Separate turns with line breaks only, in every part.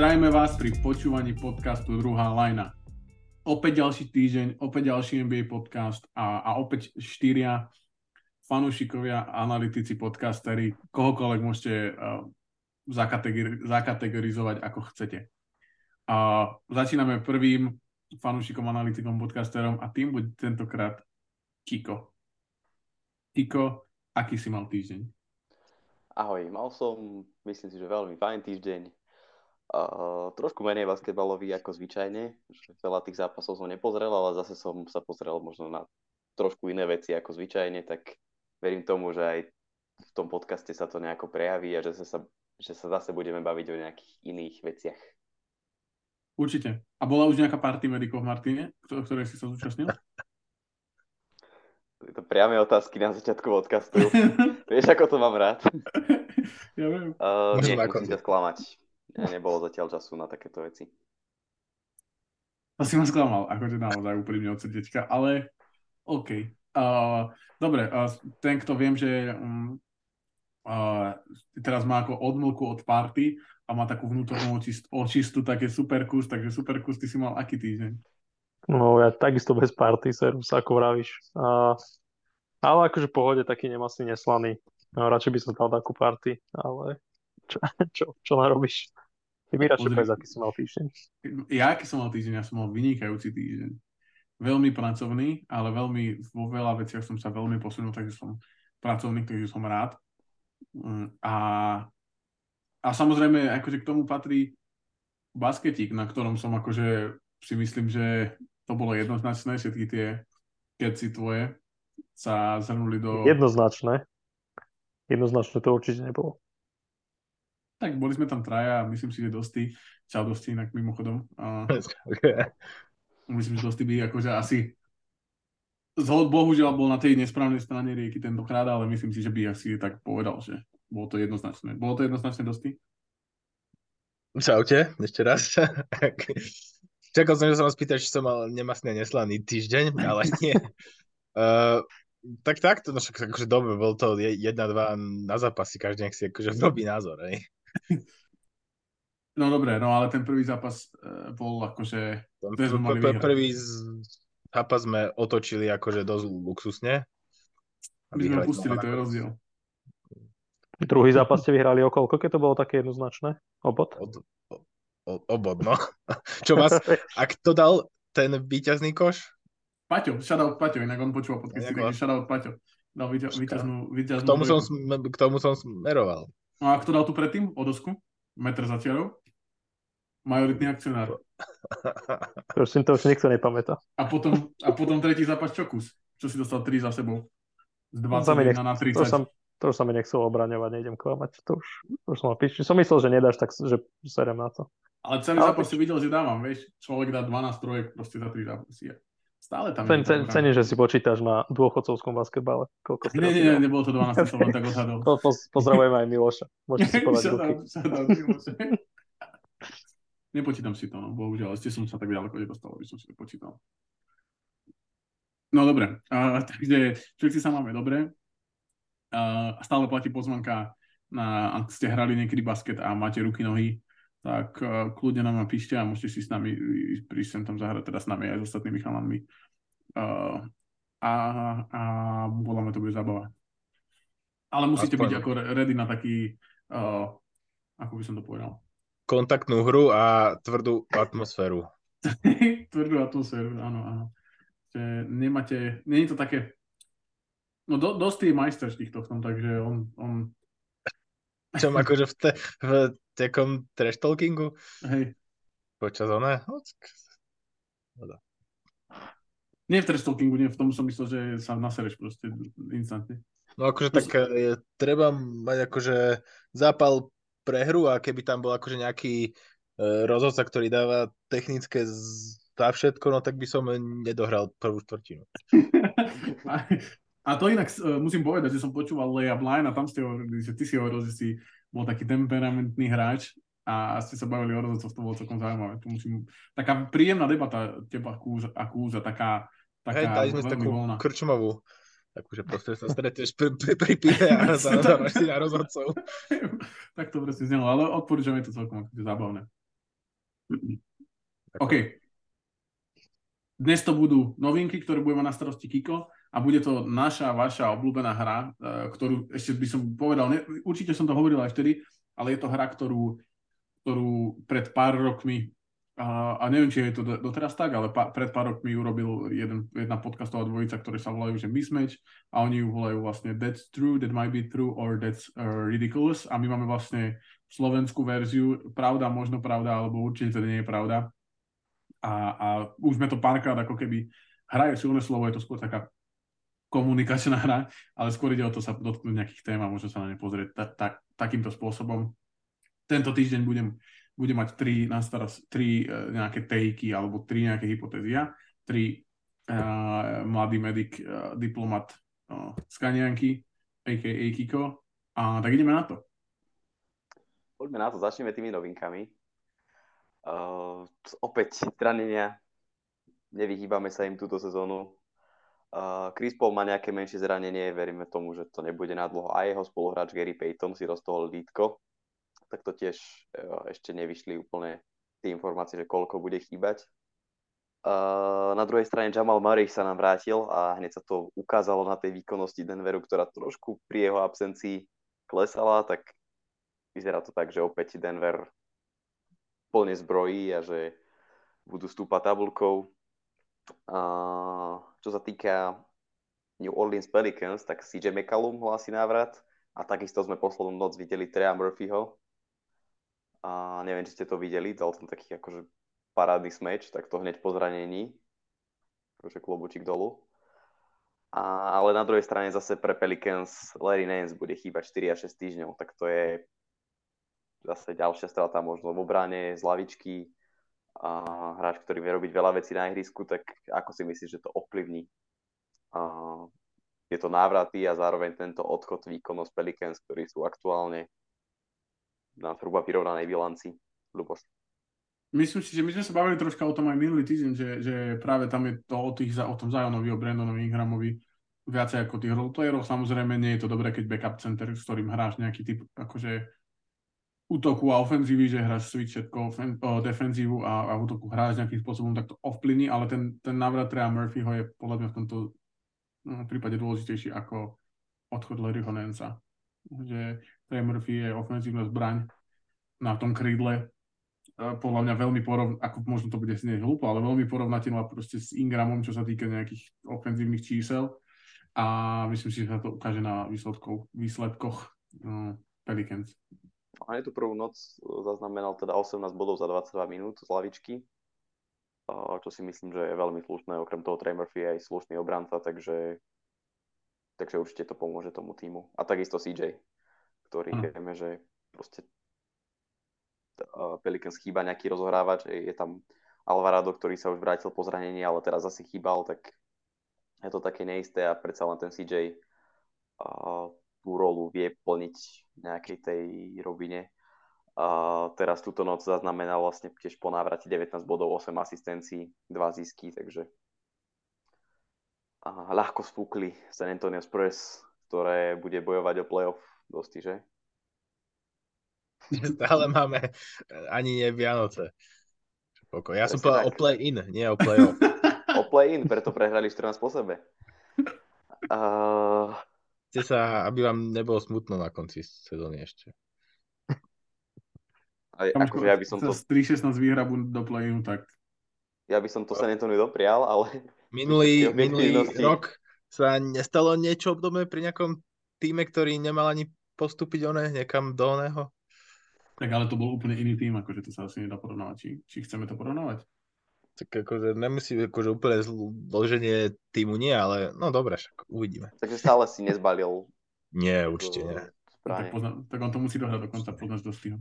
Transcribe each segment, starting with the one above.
Zdravíme vás pri počúvaní podcastu Druhá lajna. Opäť ďalší týždeň, opäť ďalší NBA podcast a opäť 4 fanúšikovia, analytici, podcasteri, kohokoľvek môžete zakategorizovať ako chcete. Začíname prvým fanúšikom, analytikom, podcasterom a tým bude tentokrát Kiko. Kiko, aký si mal týždeň?
Ahoj, mal som, myslím si, že veľmi fajn týždeň. Trošku menej basketbalový ako zvyčajne. Veľa tých zápasov som nepozrel, ale zase som sa pozrel možno na trošku iné veci ako zvyčajne, tak verím tomu, že aj v tom podcaste sa to nejako prejaví a že sa zase budeme baviť o nejakých iných veciach.
Určite. A bola už nejaká party medikov v Martine, ktorej si sa zúčastnil?
To priame otázky na začiatku podcastu. Vieš, ako to mám rád?
Ja viem.
Nie, musím ťa sklamať. Nebolo zatiaľ času na takéto veci.
To si ma sklamal, akože naozaj úprimne od srdiečka, ale OK. Dobre, ten, kto viem, že teraz má ako odmlku od party a má takú vnútornú očistu, tak je Superkus, takže Superkus, ty si mal aký týždeň?
No ja takisto bez party, Servus, ako vravíš. Ale akože v pohode, taký nemastný, neslaný. No, radšej by som dal takú party, ale čo narobíš? Ty mi radšej povedz, aký som mal týždeň.
Ja, aký som mal týždeň? Ja som mal vynikajúci týždeň. Veľmi pracovný, ale vo veľa veciach som sa veľmi posunul, takže som pracovný, takže som rád. A samozrejme, akože k tomu patrí basketík, na ktorom som akože si myslím, že to bolo jednoznačné, všetky tie keci tvoje sa zhrnuli do...
Jednoznačné to určite nebolo.
Tak boli sme tam traja a myslím si, že Dosti, čau Dosti, inak mimochodom. Myslím, že Dosti by akože asi bohužiaľ bol na tej nesprávnej strane rieky tentokrát, ale myslím si, že by asi tak povedal, že bolo to jednoznačné. Bolo to jednoznačné, Dosti?
Čaute, ešte raz. Čakal som, že sa ma spýtať, či som mal nemastný a neslaný týždeň, ale nie. Tak takto, no však akože dobre, bol to 1-2 na zápasy, každý nech si akože robí názor, hej.
No dobre, no ale ten prvý zápas bol akože...
Prvý zápas sme otočili akože dosť luxusne.
My sme pustili, to je rozdiel.
Druhý zápas ste vyhrali o koľko, keď to bolo také jednoznačné? O bod?
O bod, no. Čo vás, ak to dal ten víťazný koš?
Paťo, shoutout Paťo, inak on počúva podcasty, takže shoutout Paťo. Dal víťaznú
K tomu som smeroval.
No a kto dal tu predtým? O dosku? Metr za čiarou? Majoritný akcionár.
Prosím, to už nikto nepamätá.
A potom tretí zápas Čokus, čo si dostal 3 za sebou. Z 21 na 30.
To už sa mi nechcelo obraňovať, nejdem klamať. To už som píš. Som myslel, že nedáš, tak že serem na to.
Ale celý zápas si videl, že dávam, vieš. Človek dá 12 trojek proste za 3 zápasy. Stále tam
Cením, že si počítaš na dôchodcovskom basketbale.
Nie, nebolo to 12, som len tak odhadol.
Pozdravujeme aj Miloša. Môžete si podať ruky.
Nepočítam si to, no, bohužiaľ. Ešte som sa tak ďaleko nedostal, aby som si to počítal. No dobre, takže všetci sa máme dobre. Stále platí pozvanka ak ste hrali niekedy basket a máte ruky, nohy, tak kľudne nám píšte a môžete si s nami prísť sem tam zahrať, teda s nami aj s ostatnými chalanmi. A voláme, to bude zábava. Ale musíte byť ako ready na taký, ako by som to povedal,
kontaktnú hru a tvrdú atmosféru.
Tvrdú atmosféru, áno. Nie je to také... No dosť je majster týchto v tom, takže on...
Čo akože v takom trash talkingu?
Hej.
Počas oné?
Nie v trash talkingu, nie, v tom som myslel, že sa nasereš proste instantne.
No akože tak treba mať akože zápal pre hru a keby tam bol akože nejaký rozhodca, ktorý dáva technické za všetko, no tak by som nedohral prvú štvrtinu.
A to inak musím povedať, že som počúval Leia Blind a tam ste hovorili, že ty si hovoril, že si bol taký temperamentný hráč a ste sa bavili o rozhodcov, to bolo celkom zaujímavé. Taká príjemná debata teba a Kúza, taká
dali sme takú
voľná.
krčmovú. Takže proste sa stretneš pri pive a sa nadávaš si na rozhodcov.
Tak to presne znelo, ale odporúčam, je to celkom zábavné. OK. Dnes to budú novinky, ktoré bude mať na starosti Kiko a bude to vaša obľúbená hra, ktorú ešte by som povedal, určite som to hovoril aj vtedy, ale je to hra, ktorú pred pár rokmi, a neviem, či je to doteraz tak, ale pred pár rokmi urobil jedna podcastová dvojica, ktoré sa volajú, že Mismatch, a oni ju volajú vlastne That's True, That Might Be True, or That's Ridiculous, a my máme vlastne slovenskú verziu Pravda, možno pravda, alebo určite to nie je pravda. A už sme to párkrát ako keby, hra je silné slovo, je to skôr taká komunikačná hra, ale skôr ide o to sa dotknúť nejakých tém a možno sa na ne pozrieť takýmto spôsobom. Tento týždeň budem mať tri nejaké takey alebo 3 nejaké hypotézy. 3 mladý medic, diplomat z Kanianky, a.k.a. Kiko. A tak ideme na to.
Poďme na to, začneme tými novinkami. Opäť zranenia, nevyhýbame sa im túto sezónu. Chris Paul má nejaké menšie zranenie, veríme tomu, že to nebude nadlho. A jeho spoluhráč Gary Payton si roztohol lítko, tak to tiež ešte nevyšli úplne tie informácie, že koľko bude chýbať. Na druhej strane Jamal Murray sa nám vrátil a hneď sa to ukázalo na tej výkonnosti Denveru, ktorá trošku pri jeho absencii klesala, tak vyzerá to tak, že opäť Denver plne zbrojí a že budú stúpať tabuľkou. Čo sa týka New Orleans Pelicans, tak CJ McCollum hlási návrat a takisto sme poslednú noc videli Treya Murphyho. Neviem, či ste to videli, dal som taký akože parádny smeč, tak to hneď po zranení. Takže klobučík dolu. Ale na druhej strane zase pre Pelicans Larry Nance bude chýbať 4 až 6 týždňov, tak to je zase ďalšia strata možno v obrane z lavičky. Hráč, ktorý vie robiť veľa vecí na ihrisku, tak ako si myslíš, že to ovplyvní tieto návraty a zároveň tento odchod výkonov z Pelicans, ktorí sú aktuálne na zhruba vyrovnanej bilanci? Ľuboš.
Myslím si, že my sme sa bavili troška o tom aj minulý týždeň, že práve tam je to o tom Zionovi, o Brandonovi Ingramovi viacej ako tých roleplayerov. Samozrejme nie je to dobré, keď backup center, s ktorým hráš nejaký typ akože útoku a ofenzívy, že hráš switch všetko defenzívu a útoku hráš nejakým spôsobom, tak to ovplyvní, ale ten návrat Treya Murphyho je podľa mňa v tomto prípade dôležitejší ako odchod Larryho Nance'a. Že Trey Murphy je ofenzívna zbraň na tom krídle, podľa mňa veľmi ako možno to bude znieť hlúpo, ale veľmi porovnateľná proste s Ingramom, čo sa týka nejakých ofenzívnych čísel, a myslím si, že sa to ukáže na výsledkoch Pelicans.
A tu prvú noc zaznamenal teda 18 bodov za 22 minút z lavičky, čo si myslím, že je veľmi slušné. Okrem toho Trey Murphy je aj slušný obranca, takže určite to pomôže tomu týmu. A takisto CJ, ktorý vieme, že proste Pelicans chýba nejaký rozohrávač. Je tam Alvarado, ktorý sa už vrátil po zranení, ale teraz zase chýbal, tak je to také neisté a predsa len ten CJ tú rolu vie plniť v nejakej tej rovine. Teraz túto noc zaznamenal vlastne tiež po návrate 19 bodov, 8 asistencií, 2 zisky, takže ľahko spúkli San Antonio Spurs, ktoré bude bojovať o playoff dosti, že?
Stále máme ani nie Vianoce. Ja som
Presne
povedal
tak.
o play-in, nie o play-off.
O play-in, preto prehrali 14 po sebe.
Chcete sa, aby vám nebolo smutno na konci sezóny ešte.
Akože ja by som to...
3-16 výhrabu do play-inu, tak...
Ja by som to San Antonio doprial, ale...
Minulý rok sa nestalo niečo obdobné pri nejakom týme, ktorý nemal ani postúpiť niekam do oného?
Tak ale to bol úplne iný tým, akože to sa asi nedá porovnávať. Či chceme to porovnávať?
Tak akože nemusí úplne zloženie týmu nie, ale no dobre, však uvidíme.
Takže stále si nezbalil.
Nie, určite nie.
Tak on to musí dohrať dokonca, poznáš dosť.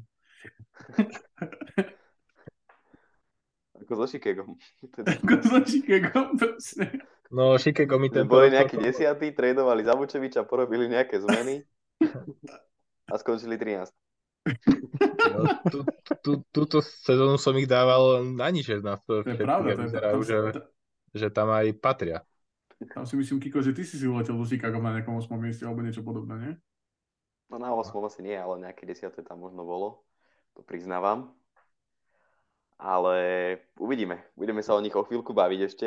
Ako so Chicagom.
Ako so Chicagom, presne.
No, Chicago mi ten...
Boli nejakí 10, tradovali za Vučeviča, porobili nejaké zmeny a skončili 13.
No, túto sezónu som ich dával na nič 16.
To je pravda.
Že tam aj patria.
Tam si myslím, Kiko, že ty si uletel do Chicago na nejakom 8. mieste alebo niečo podobné, nie?
No na 8. asi nie, ale nejaké 10. tam možno bolo. To priznávam. ale uvidíme. Budeme sa o nich o chvíľku baviť ešte.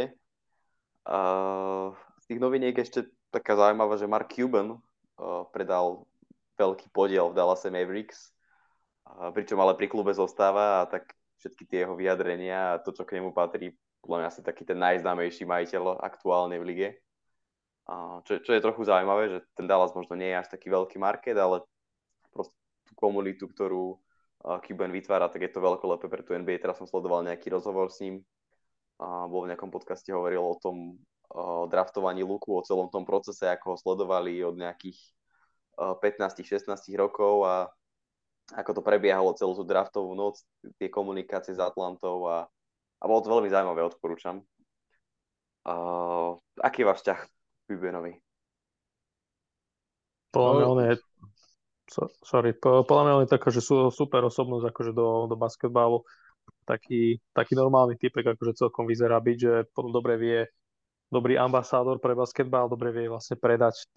Z tých noviniek ešte taká zaujímavá, že Mark Cuban predal veľký podiel v Dallase Mavericks, pričom ale pri klube zostáva a tak všetky tie jeho vyjadrenia a to, čo k nemu patrí, podľa mňa asi taký ten najznámejší majiteľ aktuálne v lige. Čo je trochu zaujímavé, že ten Dallas možno nie je až taký veľký market, ale proste tú komunitu, ktorú Cuban vytvára, tak je to veľkolepé pre tú NBA. Teraz som sledoval nejaký rozhovor s ním, bol v nejakom podcaste, hovoril o tom draftovaní Luku, o celom tom procese, ako ho sledovali od nejakých 15-16 rokov a ako to prebiehalo celú tú draftovú noc, tie komunikácie s Atlantou a bolo to veľmi zaujímavé, odporúčam. Aký je váš vzťah k Cubanovi?
Podľa mňa on je, podľa mňa on je taká, že super osobnosť akože do basketbalu. Taký normálny typek, akože celkom vyzerá byť, že potom dobre vie, dobrý ambasádor pre basketbal, dobre vie vlastne predať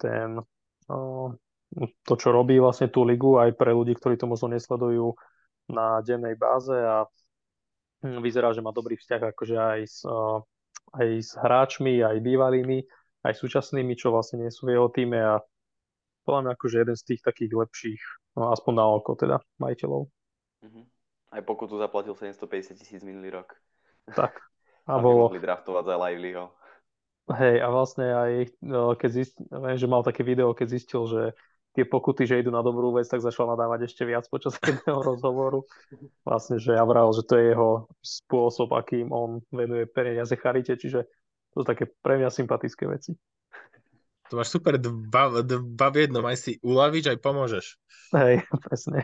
to, čo robí vlastne tú ligu aj pre ľudí, ktorí to možno nesledujú na dennej báze a vyzerá, že má dobrý vzťah akože aj s hráčmi, aj bývalými, aj súčasnými, čo vlastne nie sú v jeho týme a podľa mňa akože jeden z tých takých lepších, no aspoň na oko teda, majiteľov.
Aj pokutu zaplatil 750 000 minulý rok.
Tak. A
aby mohli draftovať za Livelyho.
Hej, a vlastne aj keď viem, že mal také video, keď zistil, že tie pokuty, že idú na dobrú vec, tak začal nadávať ešte viac počas jedného rozhovoru. Vlastne, že ja vravel, že to je jeho spôsob, akým on venuje peniaze charite, čiže to sú také pre mňa sympatické veci.
To máš super dva v jednom, aj si uľavíš, aj pomôžeš.
Hej, presne.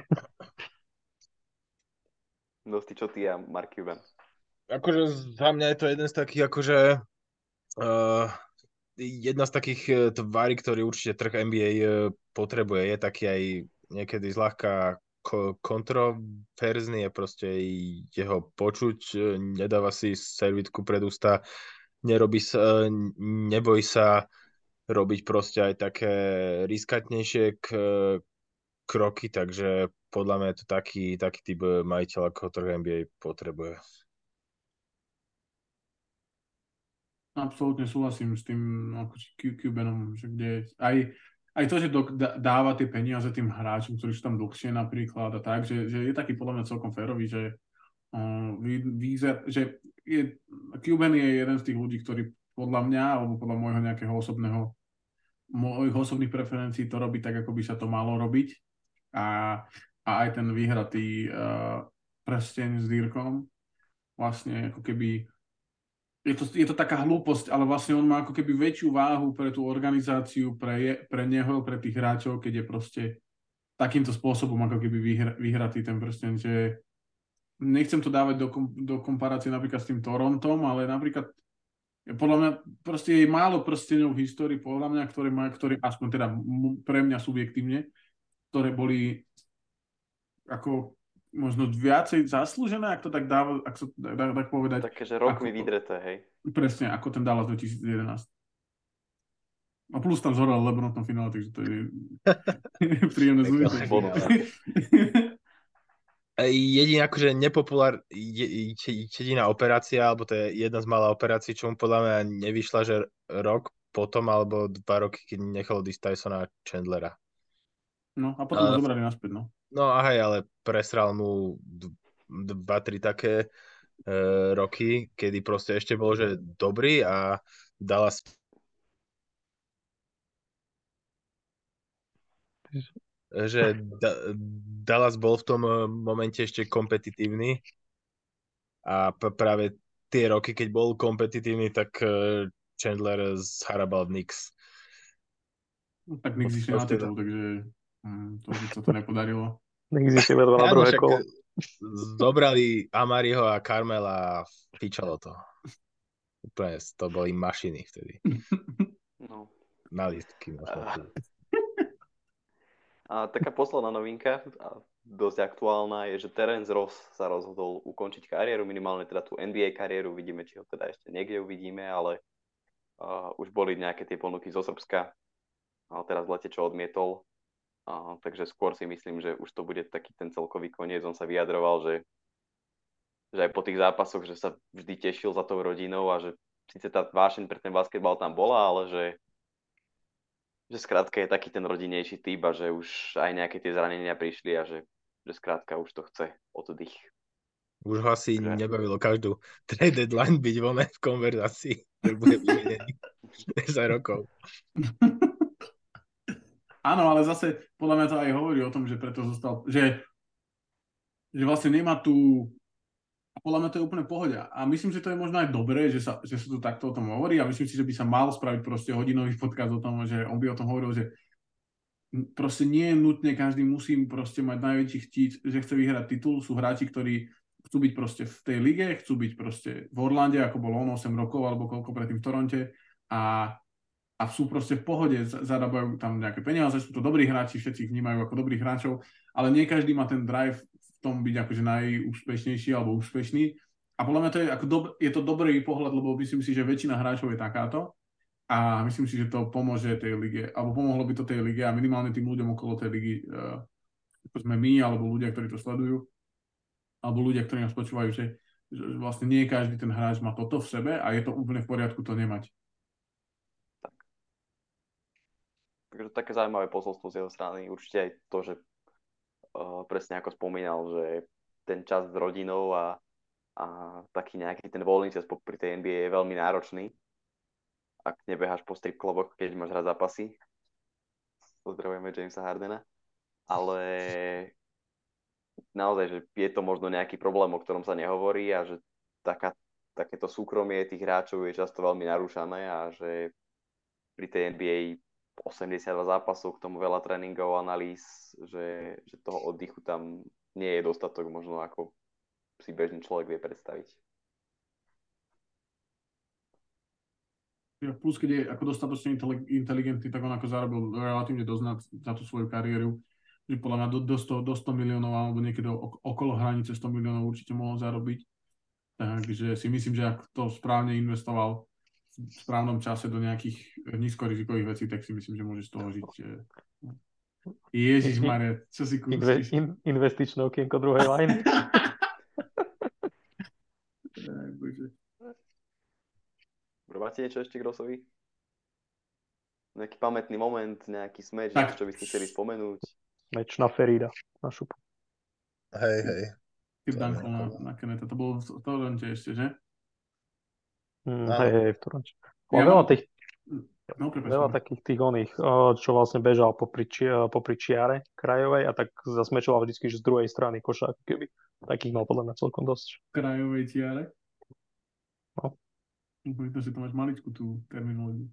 Dosti, čo ty a Mark Cuban?
Akože za mňa je to jeden z takých, akože jedna z takých tvári, ktorý určite trh NBA potrebuje. Je taký aj niekedy zľahka kontroverzný, je proste jeho počuť, nedáva si servitku pred ústa, nebojí sa robiť proste aj také riskantnejšie kroky, takže podľa mňa je to taký typ majiteľ, ako trh NBA potrebuje.
Absolútne súhlasím s tým Cubanom, že kde aj to, že dáva tie peniaze tým hráčom, ktorí sú tam dlhšie napríklad a tak, že je taký podľa mňa celkom férový, že Cuban je jeden z tých ľudí, ktorý podľa mňa, alebo podľa mojich osobných preferencií to robí tak, ako by sa to malo robiť a aj ten vyhratý prsteň s Dýrkom vlastne ako keby je to taká hlúposť, ale vlastne on má ako keby väčšiu váhu pre tú organizáciu, pre neho, pre tých hráčov, keď je proste takýmto spôsobom ako keby vyhratý ten prsteň, že nechcem to dávať do komparácie napríklad s tým Torontom, ale napríklad podľa mňa proste je málo prsteňov v histórii, podľa mňa, ktoré aspoň teda pre mňa subjektívne, ktoré boli ako možno viacej zaslúžené, ak to tak dáva, ak sa tak povedať.
Také, že rokmi vydreté, hej.
Presne, ako ten Dallas 2011. A plus tam zhoral LeBron v tom finále, takže to je príjemné zúžiť.
Jediná akože jediná operácia, alebo to je jedna z malá operácií, čo mu podľa mňa nevyšla, že rok potom, alebo 2 roky, keď nechal odísť Tysona Chandlera.
No a potom ho zobrali naspäť, no.
No a hej, ale presral mu 2-3 také roky, kedy proste ešte bol, že dobrý a Dallas Dallas bol v tom momente ešte kompetitívny a práve tie roky, keď bol kompetitívny, tak Chandler zharabal Knicks.
No, tak Knicks išli na titul, takže to sa to nepodarilo.
Knicks išli na druhé kolo.
Zobrali Amariho a Carmela a fičalo to. Úplne to boli mašiny vtedy.
No.
Na lístky.
Taká posledná novinka, dosť aktuálna, je, že Terence Ross sa rozhodol ukončiť kariéru, minimálne teda tú NBA kariéru, vidíme, či ho teda ešte niekde uvidíme, ale už boli nejaké tie ponuky zo Srbska, ale teraz v lete čo odmietol, takže skôr si myslím, že už to bude taký ten celkový koniec. On sa vyjadroval, že že aj po tých zápasoch, že sa vždy tešil za tou rodinou a že síce tá vášeň pre ten basketbal tam bola, ale že skrátka je taký ten rodinnejší typ a že už aj nejaké tie zranenia prišli a že skrátka už to chce oddych.
Už ho asi
Že-
nebavilo každú trade deadline byť voľné v konverzácii, že bude vymenený 10 rokov.
Áno, ale zase podľa mňa to aj hovorí o tom, že preto zostal, že vlastne nemá tú. A podľa mňa to je úplne pohode. A myslím, že to je možno aj dobré, že sa tu takto o tom hovorí a myslím si, že by sa mal spraviť proste hodinový podcast o tom, že on by o tom hovoril, že proste nie je nutne, každý musí proste mať najväčší chtít, že chce vyhrať titul. Sú hráči, ktorí chcú byť proste v tej lige, chcú byť proste v Orlande, ako bol on 8 rokov alebo koľko predtým v Toronte a sú proste v pohode, zarábajú tam nejaké peniaze, sú to dobrí hráči, všetci ich vnímajú ako dobrých hráčov, ale nie každý má ten drive v tom byť akože najúspešnejší alebo úspešný. A podľa mňa to je, je to dobrý pohľad, lebo myslím si, že väčšina hráčov je takáto a myslím si, že to pomôže tej lige, alebo pomohlo by to tej lige a minimálne tým ľuďom okolo tej ligy, ako sme my, alebo ľudia, ktorí to sledujú, alebo ľudia, ktorí nás počúvajú, že vlastne nie každý ten hráč má toto v sebe a je to úplne v poriadku to nemať.
Takže také zaujímavé posolstvo z jeho strany. Určite aj to, že presne ako spomínal, že ten čas s rodinou a taký nejaký ten voľný čas pri tej NBA je veľmi náročný. Ak nebeháš po strip kluboch, keď máš hrať zápasy. Pozdravujeme Jamesa Hardena. Ale naozaj, že je to možno nejaký problém, o ktorom sa nehovorí a že takéto súkromie tých hráčov je často veľmi narúšané a že pri tej NBA 82 zápasov, k tomu veľa tréningov, analýz, že toho oddychu tam nie je dostatok možno ako si bežný človek vie predstaviť.
Plus, keď je ako dostatočne inteligentný, tak on ako zarobil relatívne dosť za tú svoju kariéru. Že podľa mňa do 100 miliónov alebo niekedy okolo hranice 100 miliónov určite mohol zarobiť. Takže si myslím, že ak to správne investoval v správnom čase do nejakých nízkorizikových vecí, tak si myslím, že môže z toho žiť. Ježišmarja, čo si kústiš?
Investičné okienko druhej line.
Máte niečo ešte k Rossovi? Nejaký pamätný moment, nejaký smeč, čo by ste chceli spomenúť?
Meč na Ferida, na šupu.
Hej.
Typ Duncan na Keneta, to bolo v Toronte ešte, že?
Hej, v Toronte.
No,
veľa takých tých oných, čo vlastne bežal popri čiare krajovej a tak zasmečoval vždycky, že z druhej strany koša, keby. Takých mal podľa mňa celkom dosť.
Krajovej čiare?
No.
To, že to máš maličku tú terminológiu.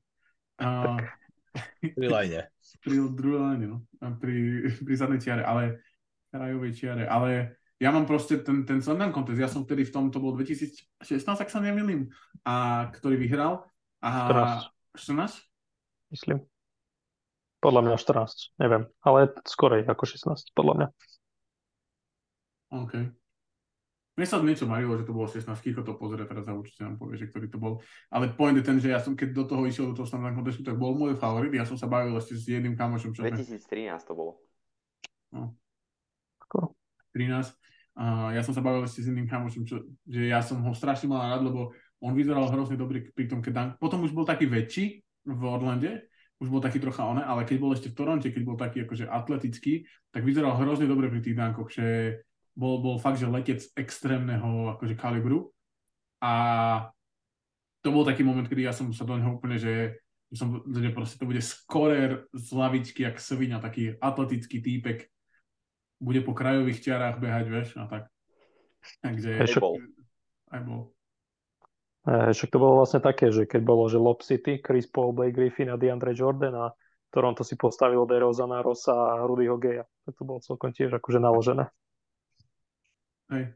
Pri line.
Pri druhej line, no. Pri zadnej čiare, ale krajovej čiare. Ale ja mám proste ten slam dunk contest. Ja som vtedy v tom, to bol 2016, ak sa nemýlim, a ktorý vyhral. A 14?
Myslím. Podľa mňa 14, neviem. Ale skorej ako 16, podľa mňa.
OK. Mne sa niečo marilo, že to bolo 16, Kiko to pozrie teraz a určite nám povie, že ktorý to bol. Ale point je ten, že ja som, keď do toho išiel, do toho slam dunk contestu, tak bol môj favorit. Ja som sa bavil ešte s jedným kamošom.
2013 to bolo.
No. 13. Ja som sa bavil ešte s iným kamošom, že ja som ho strašne mal rád, lebo on vyzeral hrozne dobrý pri tom, keď potom už bol taký väčší v Orlande, už bol taký trocha ale keď bol ešte v Toronte, keď bol taký akože atletický, tak vyzeral hrozne dobre pri tých dankoch, že bol fakt, že letec extrémneho akože kalibru a to bol taký moment, kedy ja som sa do neho úplne, že proste to bude skorer z lavičky, jak sviňa, taký atletický týpek, bude po krajových čiarách behať, vieš, a tak. Takže aj bol.
Však to bolo vlastne také, že keď bolo, že Lob City, Chris Paul, Blake Griffin a DeAndre Jordan a Toronto si postavilo DeRozana, Rossa a Rudyho Gaya. Tak to bolo celkom tiež akože naložené.
Hej.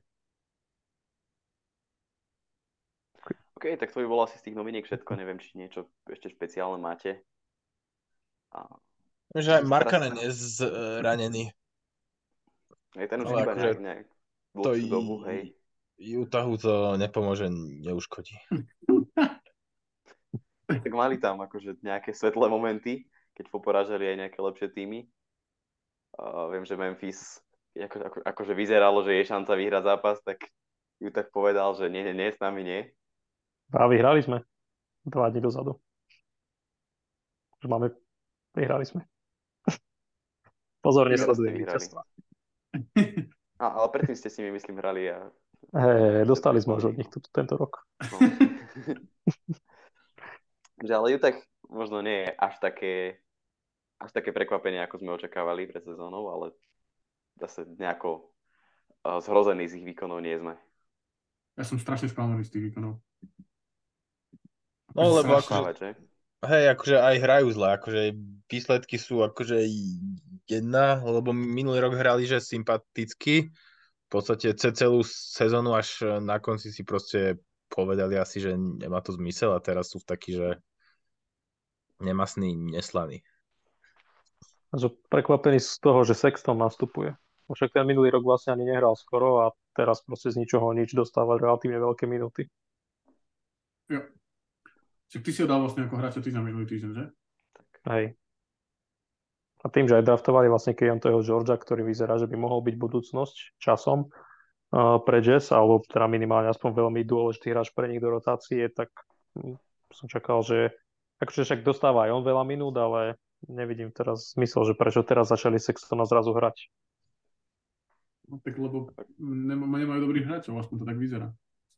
OK, tak to by bolo asi z tých noviniek všetko. Neviem, či niečo ešte špeciálne máte.
Že aj Markkanen je zranený.
Ten už iba nejak dlhšiu dobu, hej.
Utahu to nepomôže, neuškodí.
Tak mali tam akože nejaké svetlé momenty, keď poporážali aj nejaké lepšie týmy. Viem, že Memphis akože vyzeralo, že je šanca vyhrať zápas, tak ju tak povedal, že nie, s nami nie.
A vyhrali sme 2 dní dozadu. Vyhrali sme. Pozorne
Jo,
sledujem
ste vyhrali.
víťazstva.
Ale predtým ste s nimi, myslím, hrali a...
Dostali sme už od nich tento rok.
No. Ale Utah možno nie je až také prekvapenie, ako sme očakávali pred sezónou, ale zase nejako zhrození z ich výkonov nie sme.
Ja som strašne sklamaný z tých výkonov.
No lebo akože,
Že?
hej, akože aj hrajú zle, akože výsledky sú akože jedna, lebo minulý rok hrali, že sympaticky, v podstate celú sezónu až na konci si proste povedali asi, že nemá to zmysel a teraz sú takí, že nemastní, neslaní.
Prekvapený z toho, že Sexton nastupuje. Však ten minulý rok vlastne ani nehral skoro a teraz proste z ničoho nič dostáva relatívne veľké minúty.
Jo. Čiže ty si ho dal vlastne ako hráča týždňa minulý týždeň, že?
Hej. A tým, že aj draftovali vlastne Keontaeho Georgia, ktorý vyzerá, že by mohol byť budúcnosť časom pre Jazz, alebo teda minimálne aspoň veľmi dôležitý hráč pre nich do rotácie, tak som čakal, že akože však dostáva aj on veľa minút, ale nevidím teraz zmysel, že prečo teraz začali Sextona zrazu hrať.
No tak lebo nemajú dobrých hráčov, aspoň to tak vyzerá.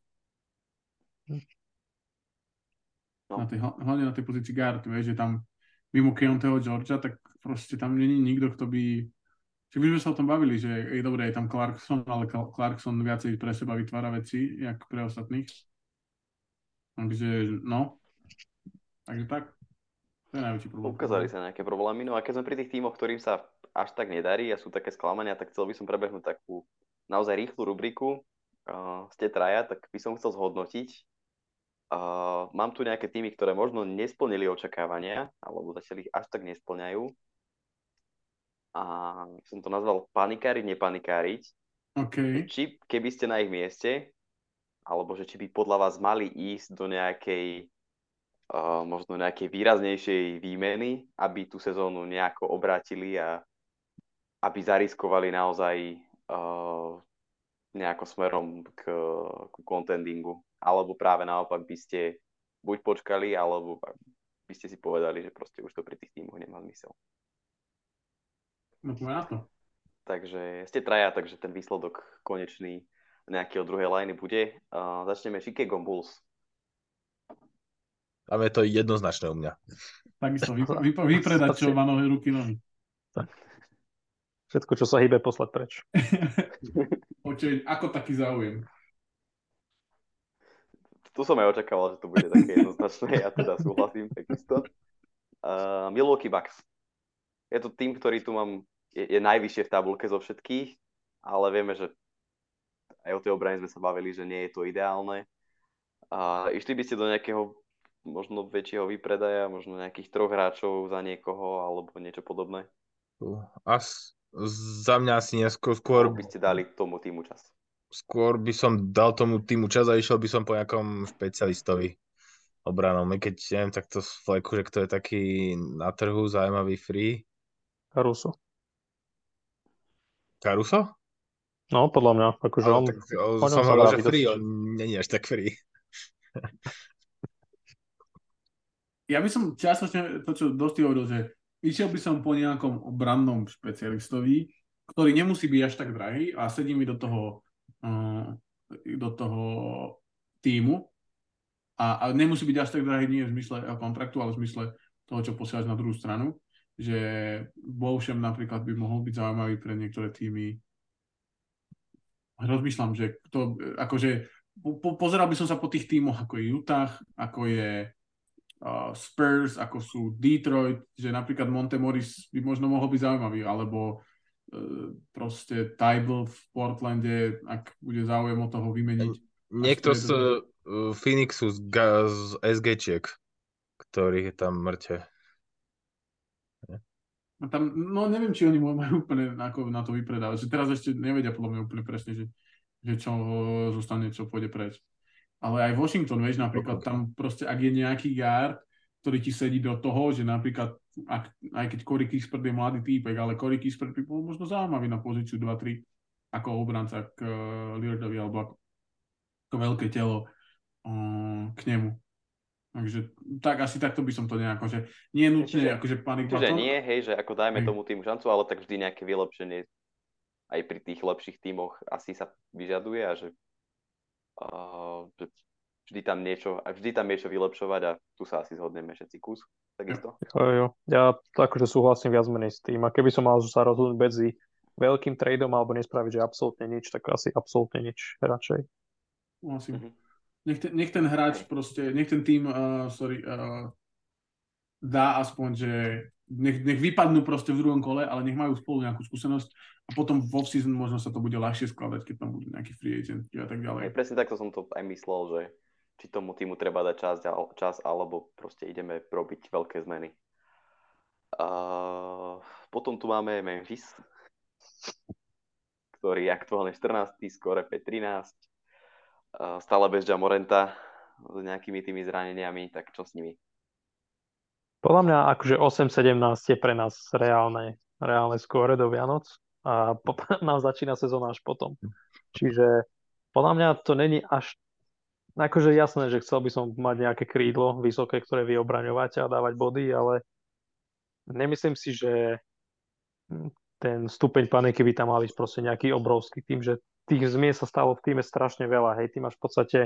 No.
Hlavne na tej pozícii guard, vieš, že tam mimo Keontaeho Georgia, tak proste tam není nikto, kto by... Čiže my sme sa o tom bavili, že je dobré, je tam Clarkson, ale Clarkson viacej pre seba vytvára veci, jak pre ostatných. Takže, no. Takže tak. To je najväčší problém.
Ukázali sa nejaké problémy, no a keď sme pri tých tímoch, ktorým sa až tak nedarí a sú také sklamania, tak chcel by som prebehnúť takú naozaj rýchlu rubriku. Ste traja, tak by som chcel zhodnotiť. Mám tu nejaké týmy, ktoré možno nesplnili očakávania, alebo začali ich až tak nesplňajú. A som to nazval panikáriť, nepanikáriť.
Okay.
Či keby ste na ich mieste, alebo že či by podľa vás mali ísť do nejakej možno nejakej výraznejšej výmeny, aby tú sezónu nejako obrátili a aby zariskovali naozaj nejako smerom k contendingu. Alebo práve naopak by ste buď počkali, alebo by ste si povedali, že proste už to pri tých tímoch nemá zmysel.
No poďme na to.
Takže ste traja, takže ten výsledok konečný nejakého druhej lajny bude. Začneme Chicago Bulls.
Tam je to jednoznačné u mňa.
Takisto vypredať, čo má ruky, nohy.
Tak. Všetko, čo sa hýbe, poslať preč.
Ako taký záujem.
Tu som aj očakával, že to bude také jednoznačné. Ja teda súhlasím takisto. Milwaukee Bucks. Je to tým, ktorý tu mám, je najvyššie v tabulke zo všetkých, ale vieme, že aj o tej obrane sme sa bavili, že nie je to ideálne. Išli by ste do nejakého možno väčšieho výpredaja, možno nejakých 3 hráčov za niekoho, alebo niečo podobné?
Za mňa asi neskôr. Skôr
by ste dali tomu týmu čas.
Skôr by som dal tomu týmu čas a išiel by som po nejakom špecialistovi obranom. Keď neviem, tak to fleku, že kto je taký na trhu zaujímavý free.
Caruso?
No,
podľa mňa. Akože on
som hovoril, že free, on není až tak free.
Ja by som čiastočne to, čo dosť hovoril, že išiel by som po nejakom obrannom špecialistovi, ktorý nemusí byť až tak drahý a sedí mi do toho týmu a nemusí byť až tak drahý nie v zmysle kontraktu, ale v zmysle toho, čo posielaš na druhú stranu, že Bouchem napríklad by mohol byť zaujímavý pre niektoré týmy. Rozmýšľam, že pozeral by som sa po tých tímoch, ako je Utah, ako je Spurs, ako sú Detroit, že napríklad Montemoris by možno mohol byť zaujímavý, alebo proste Tybal v Portlande, ak bude záujem o toho vymeniť.
Niekto z Phoenixu z SG-čiek, ktorých je tam mŕte.
No neviem, či oni majú úplne ako na to vypredávať. Že teraz ešte nevedia podľa mňa úplne presne, že čo zostane, čo pôjde preč. Ale aj Washington, vieš, napríklad tam proste, ak je nejaký guard, ktorý ti sedí do toho, že napríklad, aj keď Corey Kispert je mladý týpek, ale Corey Kispert by bol možno zaujímavý na pozíciu 2-3 ako obranca k Lillardovi alebo ako. ako veľké telo k nemu. Takže tak asi takto by som to nejako, že nie je nutne akože panic
čiže
button.
nie, hej, že ako dajme
Hej.
tomu týmu šancu, ale tak vždy nejaké vylepšenie aj pri tých lepších tímoch asi sa vyžaduje a že vždy tam niečo vylepšovať a tu sa asi zhodneme všetci kus, takisto.
Jo. Ja to akože súhlasím viac menej s tým. A keby som mal sa rozhodnúť medzi veľkým tradeom alebo nespraviť, že absolútne nič, tak asi absolútne nič radšej.
Vlastne. Nech ten hráč proste, nech ten tým dá aspoň, že nech vypadnú proste v druhom kole, ale nech majú spolu nejakú skúsenosť a potom v off-season možno sa to bude ľahšie skladať, keď tam budú nejaký free agent a tak ďalej.
Presne takto som to aj myslel, že či tomu týmu treba dať čas alebo proste ideme robiť veľké zmeny. Potom tu máme Memphis, ktorý je aktuálne 14. skóre 5-13. Stále bez Ja Moranta s nejakými tými zraneniami, tak čo s nimi?
Podľa mňa akože 8-17 je pre nás reálne skóre do Vianoc a nám začína sezóna až potom. Čiže podľa mňa to není až akože jasné, že chcel by som mať nejaké krídlo vysoké, ktoré vie obraňovať a dávať body, ale nemyslím si, že ten stupeň paniky by tam mal byť proste nejaký obrovský tým, že tých zmien sa stalo v týme strašne veľa. Hej, ty máš v podstate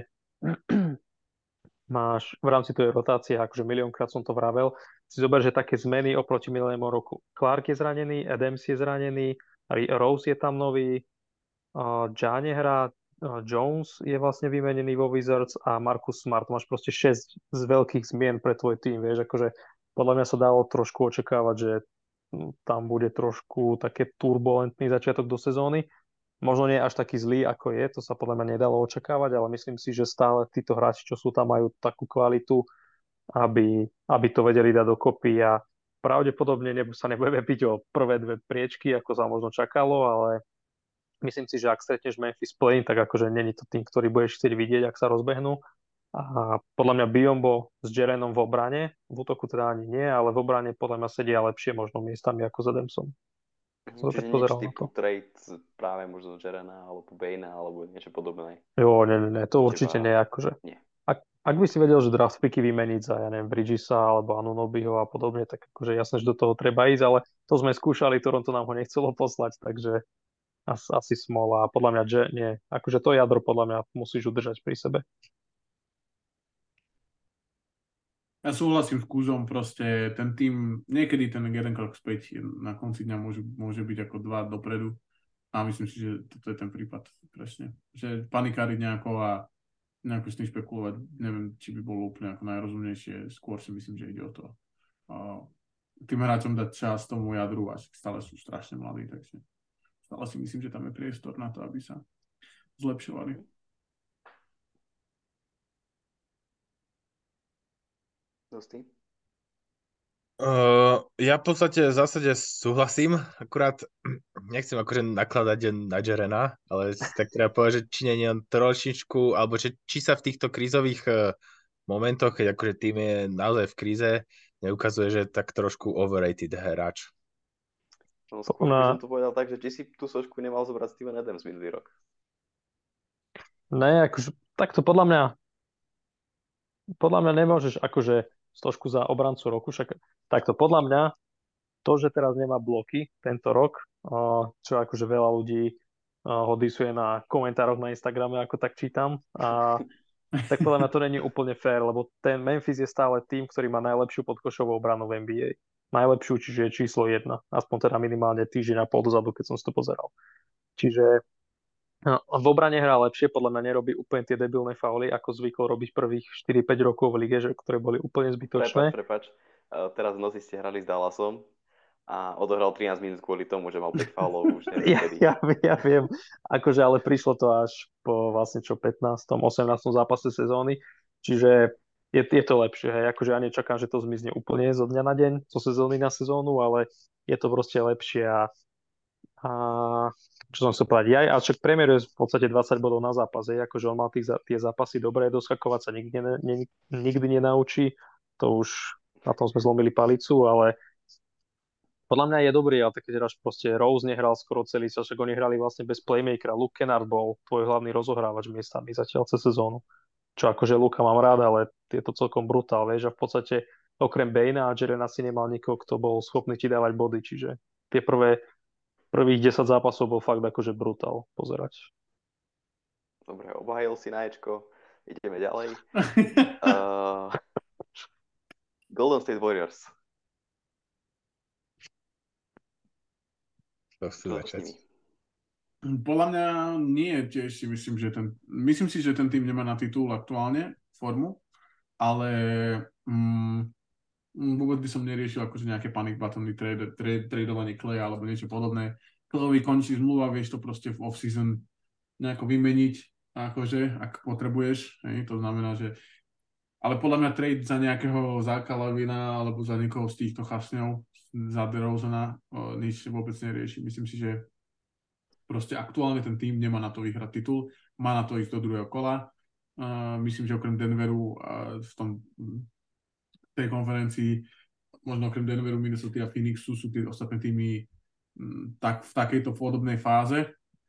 máš v rámci tej rotácie, akože miliónkrát som to vravel, si zober, že také zmeny oproti minulému roku. Clark je zranený, Adams je zranený, Rose je tam nový, Ja nehrá, Jones je vlastne vymenený vo Wizards a Marcus Smart. Máš proste 6 z veľkých zmien pre tvoj tým, vieš, akože podľa mňa sa dalo trošku očakávať, že tam bude trošku také turbulentný začiatok do sezóny. Možno nie až taký zlý, ako je, to sa podľa mňa nedalo očakávať, ale myslím si, že stále títo hráči, čo sú tam, majú takú kvalitu, aby to vedeli dať dokopy a pravdepodobne sa nebudeme piť o prvé dve priečky, ako sa možno čakalo, ale myslím si, že ak stretneš Memphis Plain, tak akože není to tým, ktorý budeš chcieť vidieť, ak sa rozbehnú. A podľa mňa Biyombo s Jerenom v obrane, v útoku teda ani nie, ale v obrane podľa mňa sedia lepšie možno miestami ako s Adamsom.
Čiže nič typu trade práve možno Jerena alebo Baina alebo niečo podobné.
Jo, nie, to určite nie. Akože.
Nie.
Ak by si vedel, že draft picky vymeniť za, ja neviem, Bridgesa alebo Anunobyho a podobne, tak akože jasné, že do toho treba ísť, ale to sme skúšali, Toronto nám ho nechcelo poslať, takže asi smola. A podľa mňa, že nie. Akože to jadro podľa mňa musíš udržať pri sebe.
Ja súhlasím s Kúzom, proste ten tým, niekedy ten jeden krok späť na konci dňa môže byť ako 2 dopredu a myslím si, že toto je ten prípad presne. Že panikáriť nejako s tým špekulovať, neviem, či by bolo úplne ako najrozumnejšie, skôr si myslím, že ide o to. Tým hráčom dať čas tomu jadru a stále sú strašne mladí, takže stále si myslím, že tam je priestor na to, aby sa zlepšovali.
Ja v podstate v zásade súhlasím, akurát nechcem akože nakladať na Jerena, ale tak treba povedať, že či nie on trošičku, alebo či sa v týchto krízových momentoch, keď akože tým je naozaj v kríze, neukazuje, že je tak trošku overrated hráč.
No, skôr by som to povedal tak, že či si tú sošku nemal zobrať Steven Adams minulý rok.
Ne, akože takto podľa mňa nemôžeš akože stožku za obrancu roku, však takto podľa mňa to, že teraz nemá bloky tento rok, čo akože veľa ľudí ho disuje na komentároch na Instagrame, ako tak čítam, tak podľa mňa to není úplne fér, lebo ten Memphis je stále tým, ktorý má najlepšiu podkošovú obranu v NBA. Najlepšiu, čiže je číslo 1. Aspoň teda minimálne týždeň a pol dozadu, keď som si to pozeral. Čiže v obrane hrá lepšie, podľa mňa nerobí úplne tie debilné fauly, ako zvykol robiť prvých 4-5 rokov v lige, ktoré boli úplne zbytočné.
Prepač. Teraz v noci ste hrali s Dallasom a odohral 13 minút kvôli tomu, že mal 5 faulov už nevtedy.
Ja viem, akože ale prišlo to až po vlastne 15. 18. zápase sezóny, čiže je to lepšie, hej, akože ja nečakám, že to zmizne úplne zo dňa na deň, zo sezóny na sezónu, ale je to proste lepšie a čo som chcel povedať, a však priemeruje v podstate 20 bodov na zápas, akože on mal tie zápasy dobré, doskakovať sa nikdy nenaučí, to už na tom sme zlomili palicu, ale Podľa mňa je dobrý, ale keď raz proste Rose nehral skoro celý čas, však oni hrali vlastne bez playmakera. Luke Kennard bol tvoj hlavný rozohrávač miestami zatiaľ cez sezónu. Čo akože Luka mám rád, ale je to celkom brutál, vieš, a v podstate okrem Baina a Jarena si nemal nikoho, kto bol schopný ti dávať body, čiže tie prvých 10 zápasov bol fakt akože brutál pozerať.
Dobre, obhajil si na Ečko. Ideme ďalej. Golden State Warriors.
To chcú
Čo s
začať.
nimi?
Podľa mňa nie, tiež si myslím, myslím si, že ten tým nemá na titul aktuálne formu, ale vôbec by som neriešil akože nejaké panic buttony, tradovanie Claya alebo niečo podobné. Clayovi končí zmluva, vieš to proste v off-season nejako vymeniť, akože, ak potrebuješ, hej, to znamená, že ale podľa mňa trade za nejakého Záka Lavina alebo za niekoho z týchto chasňov, za DeRozana, nič vôbec nerieši. Myslím si, že proste aktuálne ten tým nemá na to vyhrať titul, má na to ísť do druhého kola. Myslím, že okrem Denveru v tej konferencii, možno okrem Denveru, Minnesota a Phoenixu sú tie ostatné týmy tak v takejto podobnej fáze.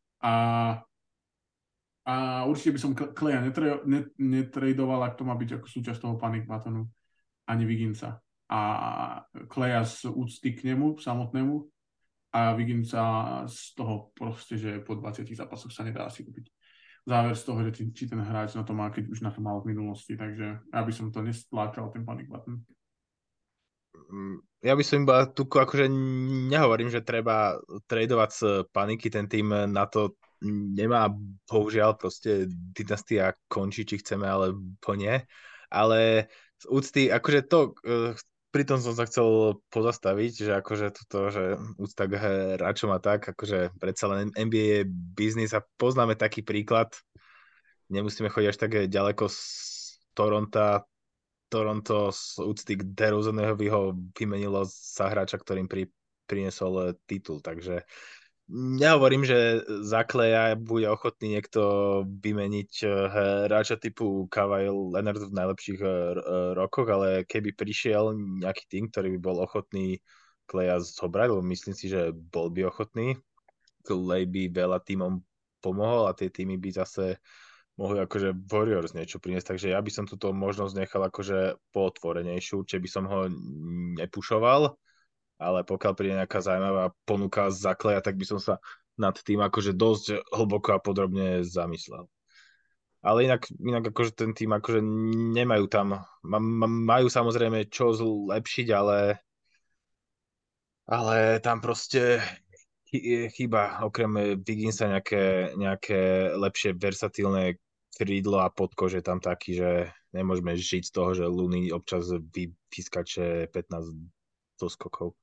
A určite by som Claya netradoval, ak to má byť ako súčasť toho panic buttonu, ani Wigginsa. A Claya z úcty k nemu samotnému a Wigginsa z toho proste, že po 20 zápasoch sa nedá asi kúpiť. Záver z toho, že či ten hráč na to má, keď už na to mal v minulosti, takže ja by som to nestláčal, ten panic button.
Ja by som iba tu akože nehovorím, že treba tradovať z paniky, ten tým na to nemá, bohužiaľ, proste dynastia končí, či chceme, alebo nie. Ale z úcty, akože to, pri tom som sa chcel pozastaviť, že akože toto, že úcta k hráčom a tak, akože predsa len NBA je biznis a poznáme taký príklad, nemusíme chodiť až tak ďaleko z Toronto z úcty k DeRozanovi ho vymenilo za hráča, ktorým priniesol titul, takže nehovorím, že za Claya bude ochotný niekto vymeniť hráča typu Kawhi Leonard v najlepších rokoch, ale keby prišiel nejaký tým, ktorý by bol ochotný Claya zobrať, lebo myslím si, že bol by ochotný, Clay by veľa týmom pomohol a tie týmy by zase mohli akože Warriors niečo priniesť, takže ja by som túto možnosť nechal akože pootvorenejšiu, či by som ho nepušoval, ale pokiaľ príde nejaká zaujímavá ponuka za Claya, tak by som sa nad tým akože dosť hlboko a podrobne zamyslel. Ale inak akože ten tým akože nemajú tam, majú samozrejme čo zlepšiť, ale tam proste chýba okrem Wigginsa nejaké lepšie versatilné krídlo a podkož je tam taký, že nemôžeme žiť z toho, že Looney občas vyskače 15 doskokov.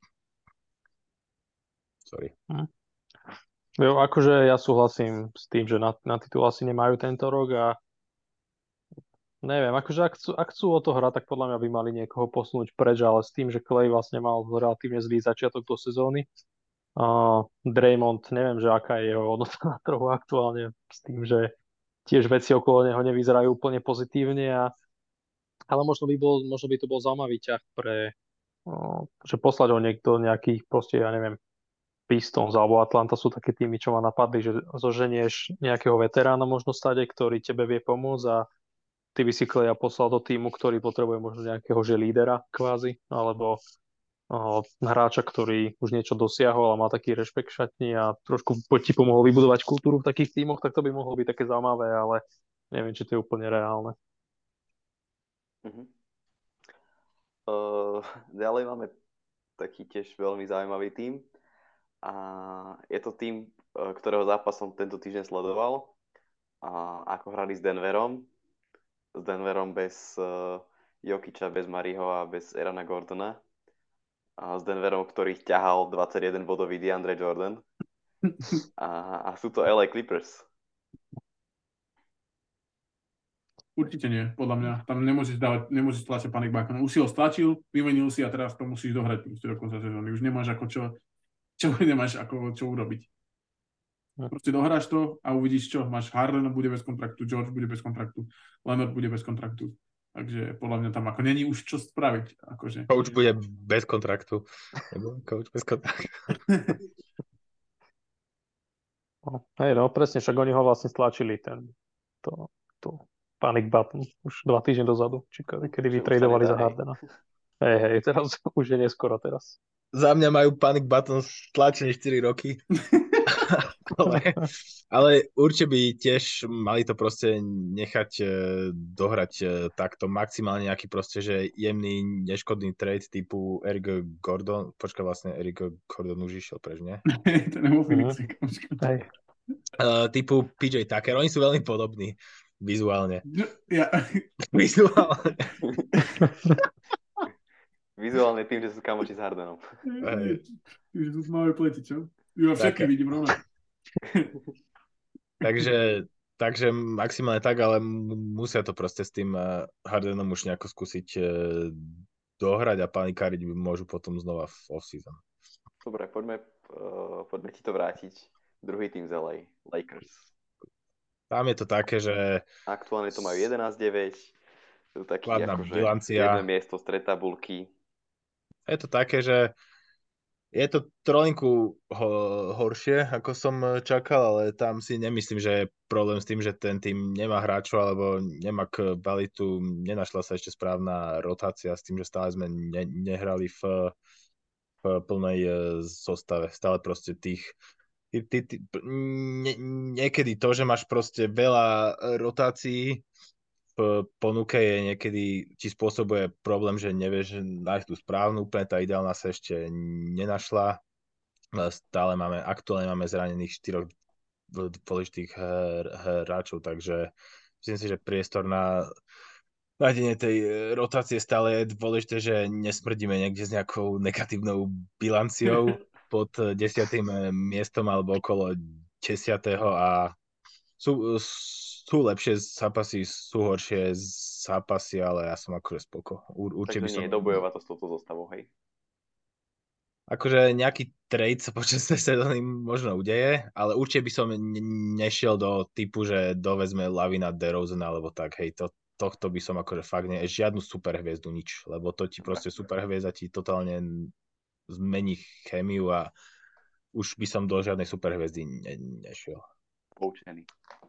Sorry.
Jo, akože ja súhlasím s tým, že na titul asi nemajú tento rok a neviem, akože ak chcú o to hrať, tak podľa mňa by mali niekoho posunúť preč, ale s tým, že Clay vlastne mal relatívne zlý začiatok do sezóny. Draymond, neviem, že aká je jeho hodnota na trhu aktuálne, s tým, že tiež veci okolo neho nevyzerajú úplne pozitívne, ale možno by to bol zaujímavý ťah že poslať ho niekto nejakých proste, ja neviem, Pistons alebo Atlanta sú také týmy, čo ma napadli, že zoženieš nejakého veterána možno stade, ktorý tebe vie pomôcť a ty by si Claya poslal do týmu, ktorý potrebuje možno nejakého lídera kvázi, alebo hráča, ktorý už niečo dosiahol a má taký rešpekt v šatni a trošku ti pomohol vybudovať kultúru v takých tímoch, tak to by mohlo byť také zaujímavé, ale neviem, či to je úplne reálne.
Ďalej máme taký tiež veľmi zaujímavý tím a je to tím, ktorého zápas som tento týždeň sledoval a ako hrali s Denverom bez Jokića, bez Mariho a bez Aarona Gordona a s Denverom, ktorých ťahal 21 bodový DeAndre Jordan a sú to LA Clippers.
Určite nie, podľa mňa. Tam nemôžeš stlačiť panic button. Už si ho stlačil, vymenil si a teraz to musíš dohrať do konca sezóny. Už nemáš čo urobiť. Proste dohráš to a uvidíš čo. Máš Harden bude bez kontraktu, George bude bez kontraktu, Leonard bude bez kontraktu. Takže podľa mňa tam ako není už čo spraviť. Akože.
Coach bude bez kontraktu. Coach bez kontraktu.
No, hej, no, presne, však oni ho vlastne stlačili, to panic button už 2 týždne dozadu, či kedy
Že už sa
vytredovali
nedá,
za
hej.
Hardena. Hej, teraz už je neskoro teraz.
Za mňa majú panic button stlačený 4 roky. ale určite by tiež mali to proste nechať dohrať takto maximálne nejaký proste, že jemný, neškodný trade typu Eric Gordon. Počkaj, vlastne Eric Gordon už išiel preč, nie?
To je vo Phoenixe.
Hej.
Typu PJ Tucker. Oni sú veľmi podobní vizuálne.
Ja,
Vizuálne.
Vizuálne tým, že sú kamoči s Hardenom.
Hej.
že tu máme pleti, čo? Ja všetky
Také.
vidím rovnako.
Takže maximálne tak, ale musia to proste s tým Hardenom už nejako skúsiť dohrať a panikáriť môžu potom znova v off-season.
Dobre, poďme ti to vrátiť. Druhý tým z LA, Lakers.
Tam je to také, že
Aktuálne to majú 11-9. To taký
Kladná
akože
bilancia.
jedno miesto z tabulky.
je to také, že je to trolinku horšie, ako som čakal, ale tam si nemyslím, že je problém s tým, že ten tým nemá hráčov alebo nemá kvalitu. Nenašla sa ešte správna rotácia s tým, že stále sme nehrali v plnej zostave. Stále proste niekedy to, že máš proste veľa rotácií v ponuke je niekedy ti spôsobuje problém, že nevieš nájsť tú správnu, úplne tá ideálna sa ešte nenašla. Aktuálne máme zranených 4 dôležitých hráčov, takže myslím si, že priestor na nájdenie tej rotácie stále je dôležité, že nesmrdíme niekde s nejakou negatívnou bilanciou pod 10. miestom alebo okolo 10. a sú lepšie zápasy, sú horšie zápasy, ale ja som akože spoko. Určite
Takže
by som...
nie je dobojovať to s touto zostavou, hej.
Akože nejaký trade sa počas tej sezóny možno udeje, ale určite by som nešiel do typu, že dovezme Lavina, DeRozan alebo tak, hej, tohto by som akože fakt žiadnu superhviezdu, nič, lebo to ti proste superhviezda ti totálne zmení chémiu a už by som do žiadnej superhviezdy nešiel.
Poučený.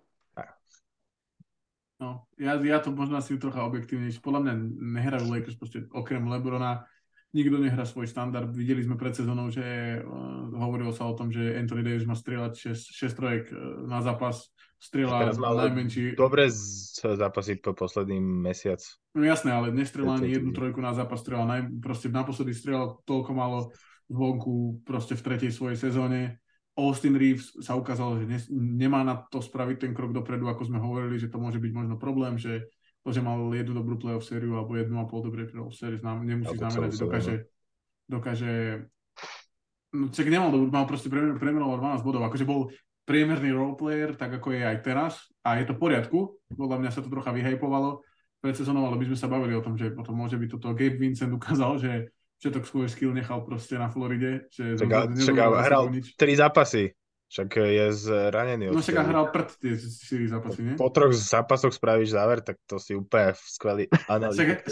No, ja to možno asi trocha objektívnejšie. Podľa mňa nehrajú Lakers proste okrem LeBrona. Nikto nehrá svoj štandard. Videli sme pred sezónou, že hovorilo sa o tom, že Anthony Davis má strieľať 6 trojek na zápas. Strieľa najmenší...
Dobre zápasy po posledný mesiac.
No jasné, ale nestrieľa ani jednu trojku na zápas. Proste naposledy strieľal toľko málo zvonku proste v tretej svojej sezóne. Austin Reeves sa ukázalo, že nemá na to spraviť ten krok dopredu, ako sme hovorili, že to môže byť možno problém, že to, že mal jednu dobrú playoff sériu alebo 1,5 dobrej playoff sériu, nemusí znamenať, že dokáže no, čak nemal dobrú, mal proste premenoval 12 bodov, akože bol priemerný roleplayer, tak ako je aj teraz a je to v poriadku, podľa mňa sa to trocha vyhypovalo pred sezónou, ale by sme sa bavili o tom, že potom môže byť toto Gabe Vincent ukázal, že všetok svoj skill nechal proste na Floride.
Však hral 3 zápasy. Však je zranený.
No však hral pred tie 4 zápasy, nie?
Po 3 zápasoch spravíš záver, tak to si úplne skvelý analýtik.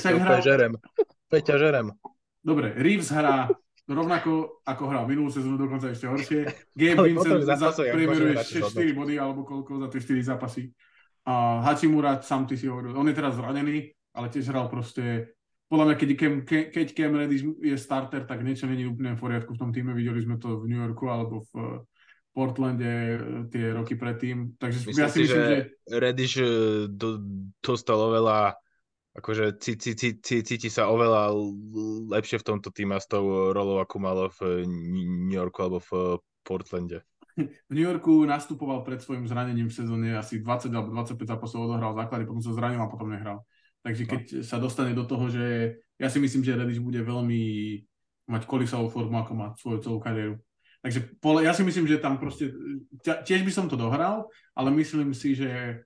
Peťa žerem.
Dobre, Reeves hrá rovnako, ako hral minulú sezónu, dokonca ešte horšie. Gabe Vincent priemeruje 4 body alebo koľko za tie 4 zápasy. A Hachimura, sám ty si hovoril, on je teraz zranený, ale tiež hral proste. Podľa mňa, keď Cam Reddish je starter, tak niečo není úplne v poriadku v tom týme. Videli sme to v New Yorku alebo v Portlande tie roky predtým. Takže ja si myslím, že
Reddish dostal oveľa, akože cíti sa oveľa lepšie v tomto týme s tou rolou, ako malo v New Yorku alebo v Portlande.
V New Yorku nastupoval pred svojim zranením v sezóne asi 20 alebo 25 zápasov odohral v základe, potom sa zranil a potom nehral. Takže keď sa dostane do toho, že ja si myslím, že Reddish bude veľmi mať kolísavú formu, ako má svoju celú kariéru. Takže ja si myslím, že tam proste tiež by som to dohral, ale myslím si, že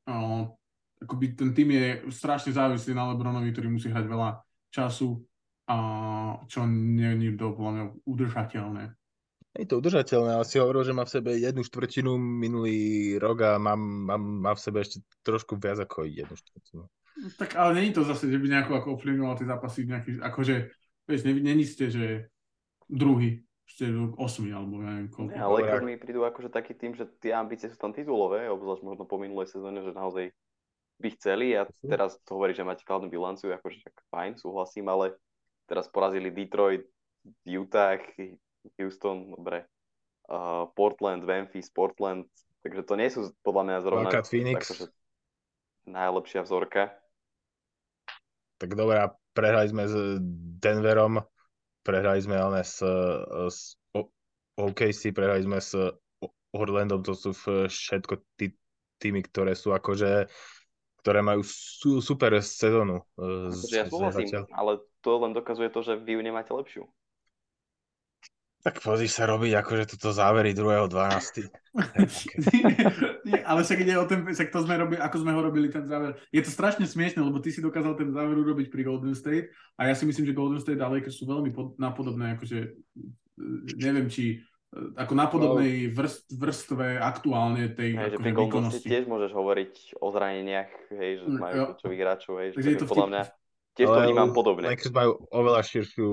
akoby ten tým je strašne závislý na LeBronovi, ktorý musí hrať veľa času, a čo nie je podľa mňa udržateľné.
Je to udržateľné, ale si hovoril, že má v sebe 1/4 minulý rok a má v sebe ešte trošku viac ako 1/4.
Tak ale není to zase, že by nejako ako ovplyvňoval tie zápasy nejaký, akože, vieš, není ste, že druhý, ste 8 alebo ja neviem koľko.
Nie, ale Lakers mi prídu akože taký tým, že tie ambície sú tam titulové, obzvlášť možno po minulej sezóne, že naozaj by chceli a teraz to hovorí, že máte kladnú bilanciu, akože tak fajn, súhlasím, ale teraz porazili Detroit, Utah, Houston, dobre, Portland, Memphis, Portland, takže to nie sú podľa mňa zrovna akože najlepšia vzorka.
Tak dobré, prehrali sme s Denverom, prehrali sme s OKC, prehrali sme s Orlandom, to sú všetko týmy, ktoré sú akože, ktoré majú super sezónu.
Ja súhlasím, ale to len dokazuje to, že vy ju nemáte lepšiu.
Tak pozri sa robiť akože toto závery 2.12.
Nie, ale však ide o ten, však to sme robili, ako sme ho robili ten záver. Je to strašne smiešne, lebo ty si dokázal ten záver urobiť pri Golden State a ja si myslím, že Golden State a Lakers sú veľmi napodobné, akože neviem, či ako na podobnej vrstve aktuálne tej
že pri Golden State tiež môžeš hovoriť o zraneniach, hej, že majú kľúčových hráčov, hej, že to podľa mňa tiež to vnímam podobne.
Lakers majú oveľa širšiu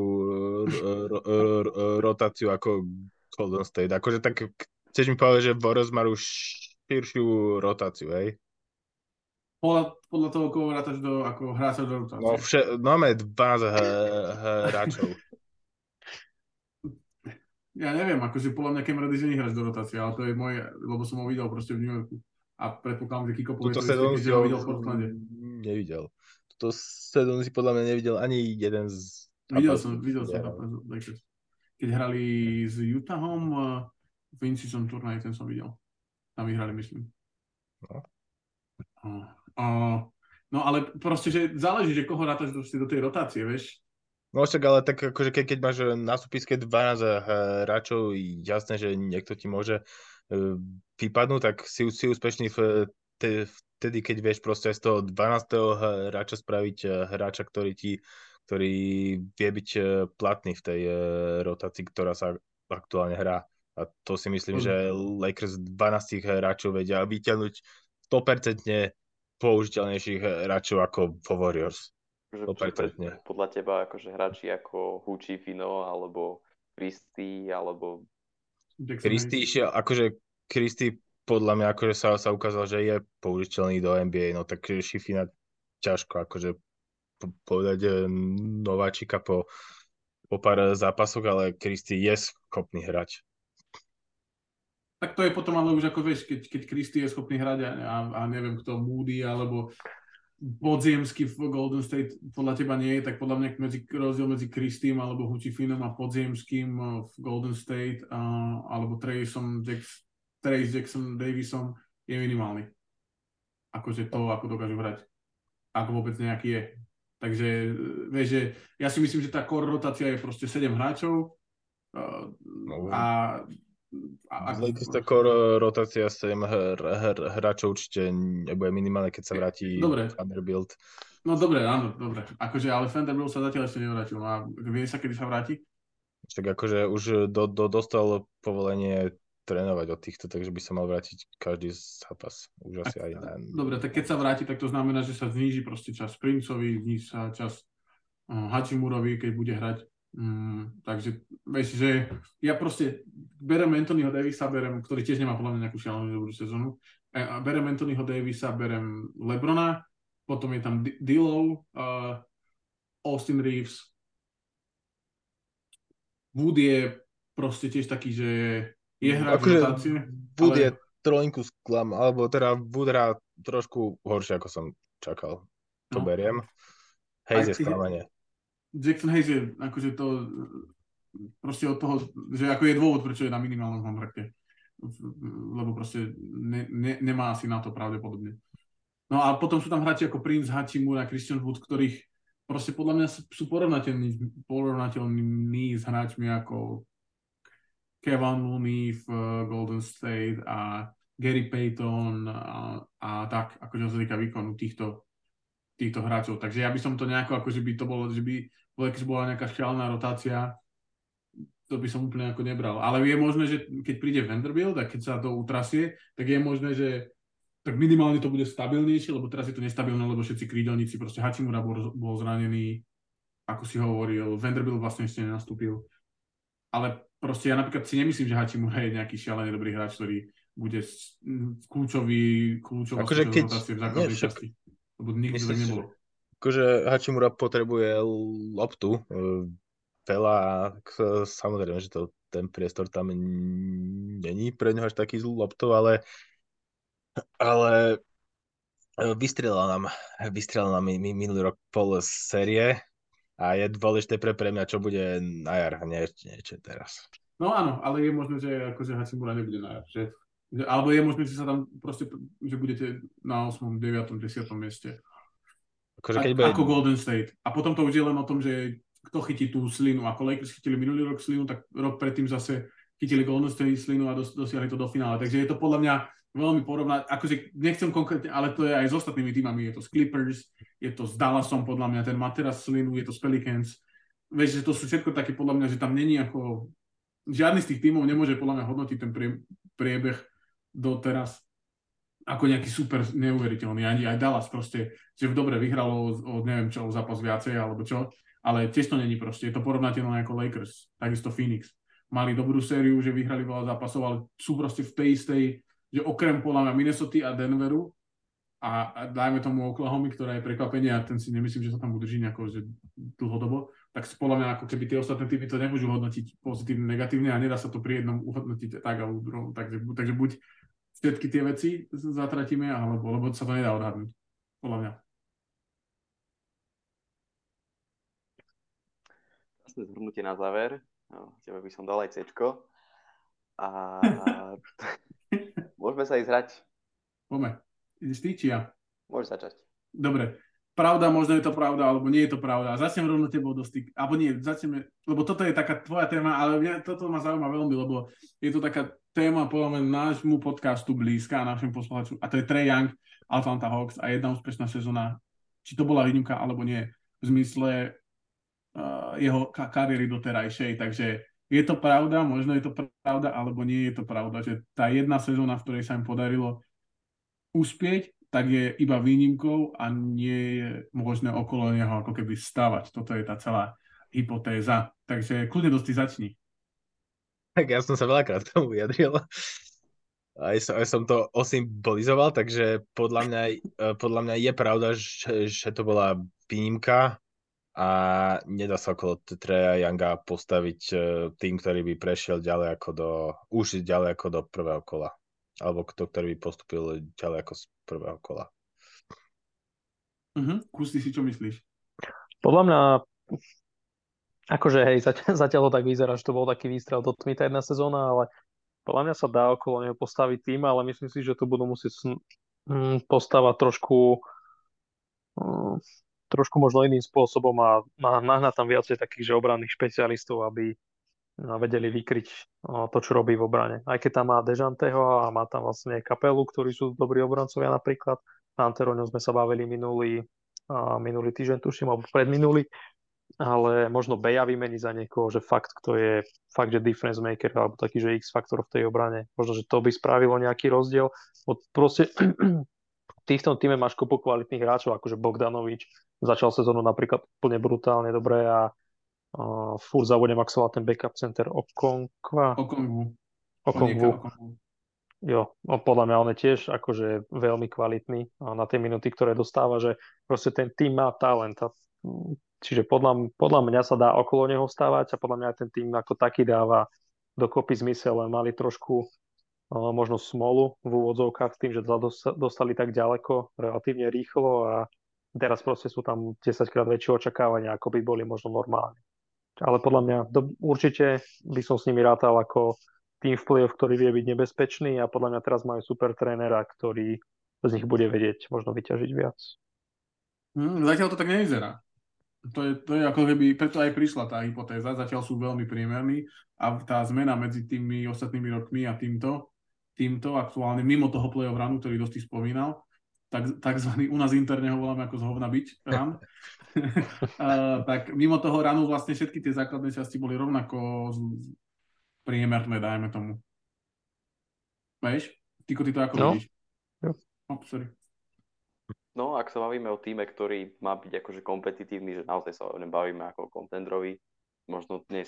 rotáciu ako Golden State. Akože tak, chceš mi povedať, že Warriors majú širšiu rotáciu, hej?
Podľa toho, koho rátaš ako hráča do rotácie.
No, máme 12 hráčov.
Ja neviem, akože podľa mňa Cam Reddish nehráš do rotácie, ale to je moje, lebo som ho videl proste v New Yorku. A predpokladám, že Kiko povie to isté, keďže ho videl v Portlande.
Nevidel. Toto sezónu si podľa mňa nevidel ani jeden z...
Videl som Lakers. Keď hrali s Utahom v in-season turnaj, ten som videl. Tam vyhrali, myslím. No ale proste, že záleží, že koho rátaš do tej rotácie, vieš?
No však, ale tak akože keď máš na súpiske 12 hráčov, jasné, že niekto ti môže vypadnúť, tak si úspešný vtedy, keď vieš proste z toho 12. hráča spraviť hráča, ktorý vie byť platný v tej rotácii, ktorá sa aktuálne hrá. A to si myslím, že Lakers 12 hráčov vedia vyťahnuť 100% použiteľnejších hráčov ako vo Warriors.
Podľa teba akože hráči ako Huchi, Fino, alebo Christie, alebo...
Christie podľa mňa akože sa ukázal, že je použiteľný do NBA, no tak Šifina ťažko akože povedať nováčika po pár zápasoch, ale Christie je schopný hrať.
Tak to je potom ale už ako vieš, keď Christie je schopný hrať a neviem kto, Moody alebo podziemsky v Golden State podľa teba nie je, tak podľa mňa rozdiel medzi Christiem alebo Huchifinom a podziemským v Golden State alebo Trace Jackson Davisom je minimálny. Akože to, ako dokážu hrať. Ako vôbec nejaký je. Takže vieš, že ja si myslím, že tá core rotácia je proste 7 hráčov
Lakers tá core rotácia 7 hráčov určite nebude minimálne, keď sa vráti Vanderbilt.
No dobre, áno, dobre. Akože, ale Vanderbilt sa zatiaľ ešte nevrátil. A vie sa, kedy sa vráti?
Tak akože už dostal povolenie trénovať od týchto, takže by sa mal vrátiť každý zápas. Už asi aj
Dobre, tak keď sa vráti, tak to znamená, že sa zníži proste čas Princeovi, zníži sa čas Hachimurovi, keď bude hrať. Takže vieš, že ja proste berem Anthonyho Davisa, ktorý tiež nemá podľa mňa nejakú šialenú dobrú sezónu. Berem Anthonyho Davisa, berem LeBrona, potom je tam D'Lo, Austin Reeves. Wood je proste tiež taký, že je hráč v rotácie.
Wood je trojinku sklam, alebo teda Wood hrá trošku horšie, ako som čakal. To beriem. Hayes je sklamanie.
Jackson Hayes je akože to proste od toho, že ako je dôvod, prečo je na minimálnom kontrakte. Lebo proste nemá asi na to pravdepodobne. No a potom sú tam hráči ako Prince, Hachimura, Christian Wood, ktorých proste podľa mňa sú porovnateľní s hráčmi ako Kevin Looney v Golden State a Gary Payton a tak, akože sa týka výkonu týchto hráčov. Takže ja by som to nejako, akože by to bolo, že by bola nejaká šialená rotácia, to by som úplne ako nebral. Ale je možné, že keď príde Vanderbilt a keď sa to utrasie, tak je možné, že tak minimálne to bude stabilnejšie, lebo teraz je to nestabilné, lebo všetci krídelníci, proste Hachimura bol zranený, ako si hovoril, Vanderbilt vlastne ešte nenastúpil. Ale proste ja napríklad si nemyslím, že Hachimura je nejaký šialený dobrý hráč, ktorý bude kľúčová
Akože
súčasť
keď...
rotácie v
Nie,
základnej
však
časti. Lebo nikdy to
myslím
tak
si, že
nebolo.
akože Hachimura potrebuje loptu veľa a samozrejme, že ten priestor tam není pre ňoho až taký zlú loptou, ale vystrelal nám minulý rok pol série a je dôležité pre mňa, čo bude na jar, nie niečo teraz.
No áno, ale je možné, že akože Hachimura nebude na jar. Alebo je možné, že sa tam proste, že budete na 8., 9., 10. mieste.
Akože keď bude...
Ako Golden State. A potom to už je len o tom, že kto chytí tú slinu. Ako Lakers chytili minulý rok slinu, tak rok predtým zase chytili Golden State slinu a dosiahli to do finále. Takže je to podľa mňa veľmi porovnať. Akože nechcem konkrétne, ale to je aj s ostatnými týmami. Je to s Clippers, je to s Dallasom podľa mňa, ten má teraz slinu, je to s Pelicans. Vieš, že to sú všetko také podľa mňa, že tam není ako... Žiadny z tých tímov nemôže podľa mňa hodnotiť ten priebeh doteraz ako nejaký super neuveriteľný. Ani aj Dallas proste, že dobre vyhralo o neviem čo, zápas viacej alebo čo, ale tiež to není proste. Je to porovnateľné ako Lakers, takisto Phoenix. Mali dobrú sériu, že vyhrali veľa zápasov, ale sú proste v tej istej, že okrem podľa mňa Minnesota a Denveru a dajme tomu Oklahoma, ktorá je prekvapenie a ten si nemyslím, že sa tam udrží nejako že dlhodobo, tak podľa mňa ako keby tie ostatné typy to nemôžu hodnotiť pozitívne, negatívne a nedá sa to pri jednom uhodnotiť tak a u druhom. Takže buď všetky tie veci zatratíme, lebo sa to nedá odhadnúť, podľa mňa.
Vlastne zhrnutie na záver. No, tebe by som dal aj C-čko. A môžeme sa ísť hrať.
Poďme. Ideš ty, či ja?
Môžeš začať.
Dobre. Pravda, možno je to pravda, alebo nie je to pravda. Začnem rovno tebou do styk. Alebo nie, začneme, lebo toto je taká tvoja téma, ale toto ma zaujíma veľmi, lebo je to taká téma podľa mňa nášmu podcastu blízka, našim poslucháčom, a to je Trae Young, Atlanta Hawks a jedna úspešná sezóna. Či to bola výnimka, alebo nie, v zmysle jeho kariéry doterajšej. Takže je to pravda, možno je to pravda, alebo nie je to pravda, že tá jedna sezóna, v ktorej sa im podarilo uspieť, tak je iba výnimkou a nie je možné okolo neho ako keby stavať. Toto je tá celá hypotéza. Takže kľudne dosť začni.
Tak ja som sa veľakrát k tomu vyjadril. Aj som to osymbolizoval, takže podľa mňa je pravda, že to bola výnimka a nedá sa okolo Trae Younga postaviť tým, ktorý by prešiel ďalej ako do prvého kola. Alebo ktorý by postupil ďalej ako z prvého kola.
Kus, ty si čo myslíš?
Podľa mňa, akože hej, zatiaľ to tak vyzerá, že to bol taký výstrel do tmy tá jedna sezóna, ale podľa mňa sa dá okolo neho postaviť tým, ale myslím si, že to budú musieť postavať trošku možno iným spôsobom a nahnať tam viacej takých, že obranných špecialistov, aby vedeli vykryť to, čo robí v obrane. Aj keď tam má Dejanteho a má tam vlastne Kapelu, ktorí sú dobrí obrancovia napríklad. Antero, o ňom sme sa bavili minulý týždeň, tuším, alebo predminulý. Ale možno Beja vymeniť za niekoho, že kto je fakt, že difference maker, alebo taký, že X-faktor v tej obrane. Možno, že to by spravilo nejaký rozdiel. Proste ty v tom týme máš kopu kvalitných hráčov, akože Bogdanovič začal sezónu napríklad úplne brutálne dobre a furt zabudnem, ak sa volá ten backup center Okongwu. Jo, podľa mňa on je tiež akože veľmi kvalitný na tie minúty, ktoré dostáva, že proste ten tým má talent. Čiže podľa mňa sa dá okolo neho stávať a podľa mňa ten tým ako taký dáva dokopy zmysel, len mali trošku možno smolu v úvodzovkách s tým, že dostali tak ďaleko relatívne rýchlo a teraz proste sú tam 10-krát väčšie očakávania, ako by boli možno normálne. Ale podľa mňa určite by som s nimi rátal ako tým v play-off, ktorý vie byť nebezpečný a podľa mňa teraz majú super trénera, ktorý z nich bude vedieť možno vyťažiť viac.
Zatiaľ to tak nevyzerá. To je ako keby, preto aj prišla tá hypotéza, zatiaľ sú veľmi priemerní a tá zmena medzi tými ostatnými rokmi a týmto aktuálne mimo toho play-off runu, ktorý dosť spomínal, takzvaný u nás interne ho voláme ako zhovna bič run, tak mimo toho runu vlastne všetky tie základné časti boli rovnako priemerné, dajme tomu. Vieš? Ty to ako vidíš?
Jo.
Sorry.
No, ak sa bavíme o týme, ktorý má byť akože kompetitívny, že naozaj sa o ňom bavíme ako o contendrovi, možno dnes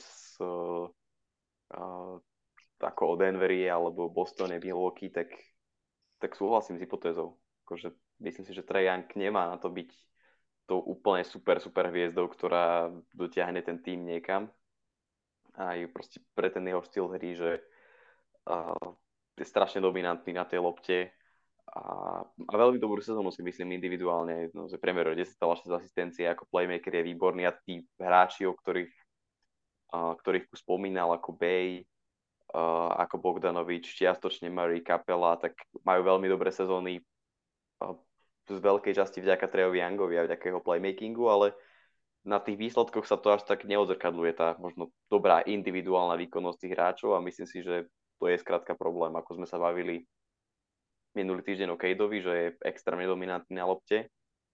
ako o Denveri alebo Bostone, Milwaukee, tak súhlasím s hypotézou. Akože myslím si, že Trae Young nemá na to byť tou úplne super hviezdou, ktorá dotiahne ten tým niekam. A je proste pre ten jeho štýl hry, že je strašne dominantný na tej lopte a veľmi dobrú sezónu si myslím individuálne, no, že priemer 10,6 asistencie ako playmaker je výborný a tí hráči, o ktorých tu spomínal, ako Bay, ako Bogdanovič, čiastočne Murray, Capela, tak majú veľmi dobré sezóny z veľkej časti vďaka Traeovi Youngovi a vďaka jeho playmakingu, ale na tých výsledkoch sa to až tak neodzrkadluje tá možno dobrá individuálna výkonnosť tých hráčov a myslím si, že to je skrátka problém, ako sme sa bavili minulý týždeň o Cadeovi, že je extrémne dominantný na lopte.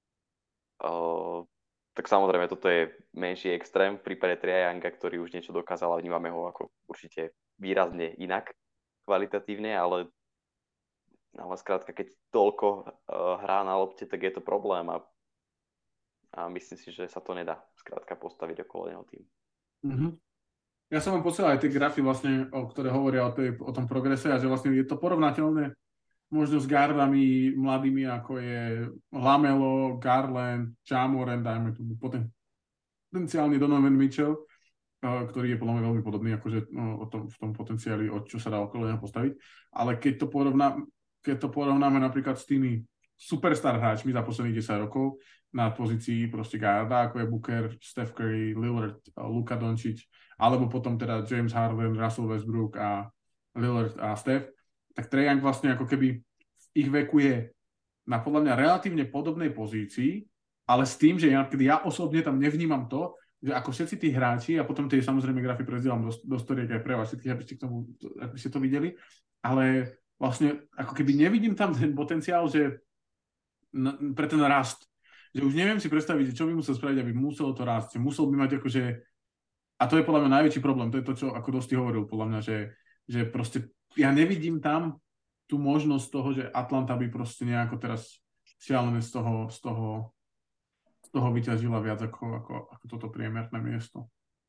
Tak samozrejme, toto je menší extrém v prípade Trae Younga, ktorý už niečo dokázal a vnímame ho ako určite výrazne inak kvalitatívne, ale skrátka, keď toľko hrá na lopte, tak je to problém a myslím si, že sa to nedá skrátka postaviť okolo neho tým.
Mm-hmm. Ja som vám posielal aj tie grafy vlastne, ktoré hovoria o tom progrese a že vlastne je to porovnateľné možno s gardami mladými, ako je Lamelo, Garland, Ja Morant, dajme tomu potenciálny Donovan Mitchell, ktorý je podľa mňa veľmi podobný akože, v tom potenciáli, o čo sa dá okolo neho postaviť. Ale keď to porovnáme napríklad s tými superstar hráčmi za posledných 10 rokov na pozícii proste garda, ako je Booker, Steph Curry, Lillard, Luka Doncic, alebo potom teda James Harden, Russell Westbrook a Lillard a Steph, tak Trae Young vlastne ako keby v ich veku je na podľa mňa relatívne podobnej pozícii, ale s tým, že ja osobne tam nevnímam to, že ako všetci tí hráči, a potom tie samozrejme grafy prezdielam do storiek aj pre vás všetkých, aby ste to videli, ale vlastne ako keby nevidím tam ten potenciál, že pre ten rast. Že už neviem si predstaviť, čo by musel spraviť, aby muselo to rásť. Musel by mať akože, a to je podľa mňa najväčší problém, to je to, čo ako Dosti hovoril podľa mňa, že proste ja nevidím tam tú možnosť toho, že Atlanta by proste nejako teraz šialené z toho vyťažila viac ako toto priemerné miesto.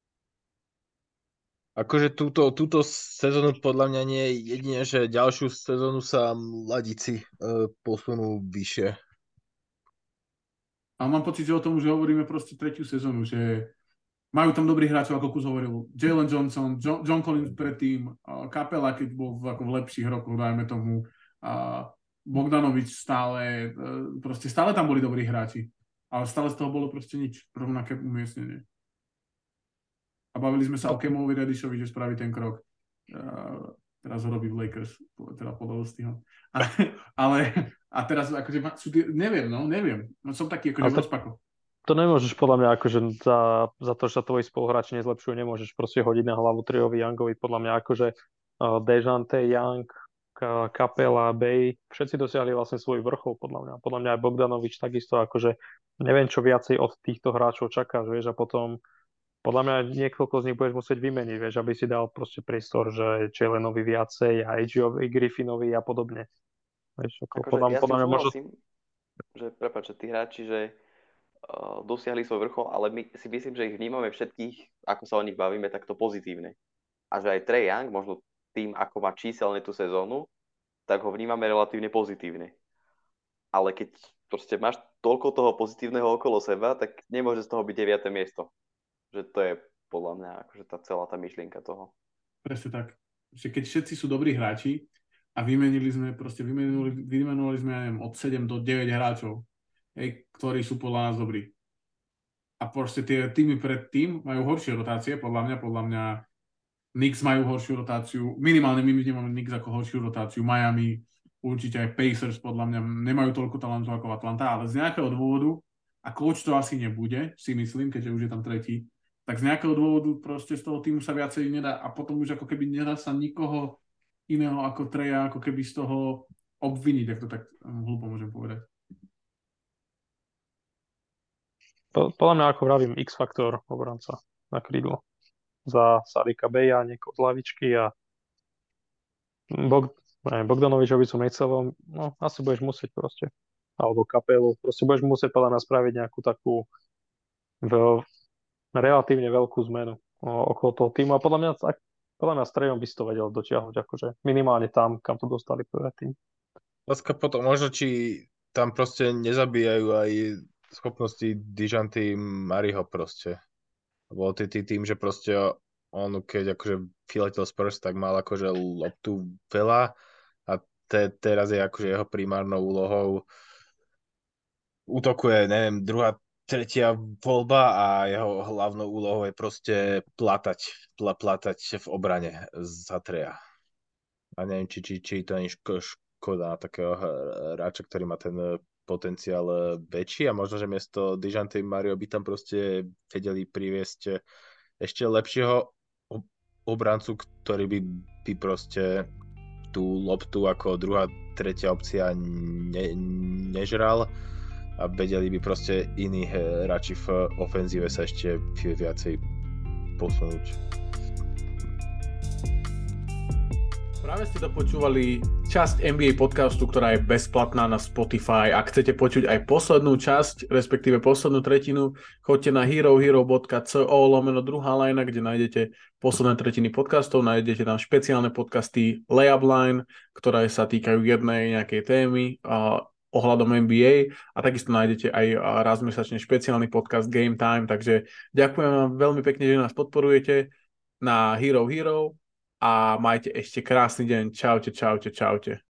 Akože túto sezónu podľa mňa nie je jedine, že ďalšiu sezónu sa mladíci posunú vyššie.
A mám pocit, že o tom už hovoríme proste tretiu sezónu, že majú tam dobrých hráčov, ako Kus hovoril, Jalen Johnson, John Collins predtým, Capela, keď bol v lepších rokoch, dajme tomu, Bogdanovič stále tam boli dobrí hráči, ale stále z toho bolo proste nič, rovnaké umiestnenie. A bavili sme sa o Kemovi Redishovi, že spraví ten krok. Teraz ho robí v Lakers, teda podľa Dostiho. Ale a teraz akože neviem. Som taký akože v rozpakoch.
To nemôžeš podľa mňa akože za to, že sa tvoji spoluhráči nezlepšujú, nemôžeš proste hodiť na hlavu Traeovi Youngovi. Podľa mňa akože Dejounte, Young, Capela, Bay, všetci dosiahli vlastne svoj vrchol podľa mňa. Podľa mňa aj Bogdanovič takisto akože neviem, čo viacej od týchto hráčov čakáš, vieš, a potom podľa mňa niekoľko z nich budeš musieť vymeniť, vieš, aby si dal proste priestor, že Jalenovi viacej, a AJ-ovi, Griffinovi a podobne. Vieš,
ja si súhlasím, že prepáč, že tí hráči, že dosiahli svoj vrchol, ale my si myslím, že ich vnímame všetkých, ako sa o nich bavíme, takto pozitívne. A že aj Trae Young, možno tým, ako má číselne tú sezónu, tak ho vnímame relatívne pozitívne. Ale keď proste máš toľko toho pozitívneho okolo seba, tak nemôže z toho byť 9. miesto. Že to je podľa mňa akože celá tá myšlienka toho.
Presne tak. Že keď všetci sú dobrí hráči a vymenili sme sme, ja neviem, od 7 do 9 hráčov, ktorí sú podľa nás dobrí. A proste tie týmy predtým majú horšie rotácie, podľa mňa Knicks majú horšiu rotáciu, minimálne my vnímame Knicks ako horšiu rotáciu, Miami, určite aj Pacers podľa mňa nemajú toľko talentu ako Atlanta, ale z nejakého dôvodu, a coach to asi nebude, si myslím, keďže už je tam tretí, tak z nejakého dôvodu proste z toho týmu sa viacej nedá a potom už ako keby nedá sa nikoho iného ako Traea, ako keby z toho obviniť, ak to tak hlúpo môžem povedať.
Podľa mňa, ako vravím, X-faktor obranca na krídlo. Za Sadika Beja, niekoho z lavičky a Bogdanovičovi som nechcel, no asi budeš musieť proste. Alebo kapelu. Proste budeš musieť podľa mňa spraviť nejakú takú veľ, relatívne veľkú zmenu okolo toho týmu. A podľa mňa s Trejom by si to vedel dotiahnuť, akože minimálne tam, kam to dostali predtým.
Láska potom možno, či tam proste nezabíjajú aj schopnosti Dijanty Mariho proste. Bol tým, že proste on, keď akože vyletel Spurs, tak mal akože loptu veľa a teraz je akože jeho primárnou úlohou útoku je, neviem, druhá, tretia voľba a jeho hlavnou úlohou je proste platať v obrane za Treja. A neviem, či to nie je škoda takého hráča, ktorý má ten potenciál väčší a možno, že miesto Dijante Mario by tam proste vedeli priviesť ešte lepšieho obrancu, ktorý by proste tú loptu ako druhá, tretia opcia nežral a vedeli by proste iní hráči v ofenzíve sa ešte viacej posunúť.
Práve ste dopočúvali časť NBA podcastu, ktorá je bezplatná na Spotify. Ak chcete počuť aj poslednú časť, respektíve poslednú tretinu, choďte na herohero.co/druhá lajna, kde nájdete posledné tretiny podcastov, nájdete tam špeciálne podcasty Layup Line, ktoré sa týkajú jednej nejakej témy ohľadom NBA a takisto nájdete aj raz mesačne špeciálny podcast Game Time, takže ďakujem vám veľmi pekne, že nás podporujete na Hero a majte ešte krásny deň. Čaute.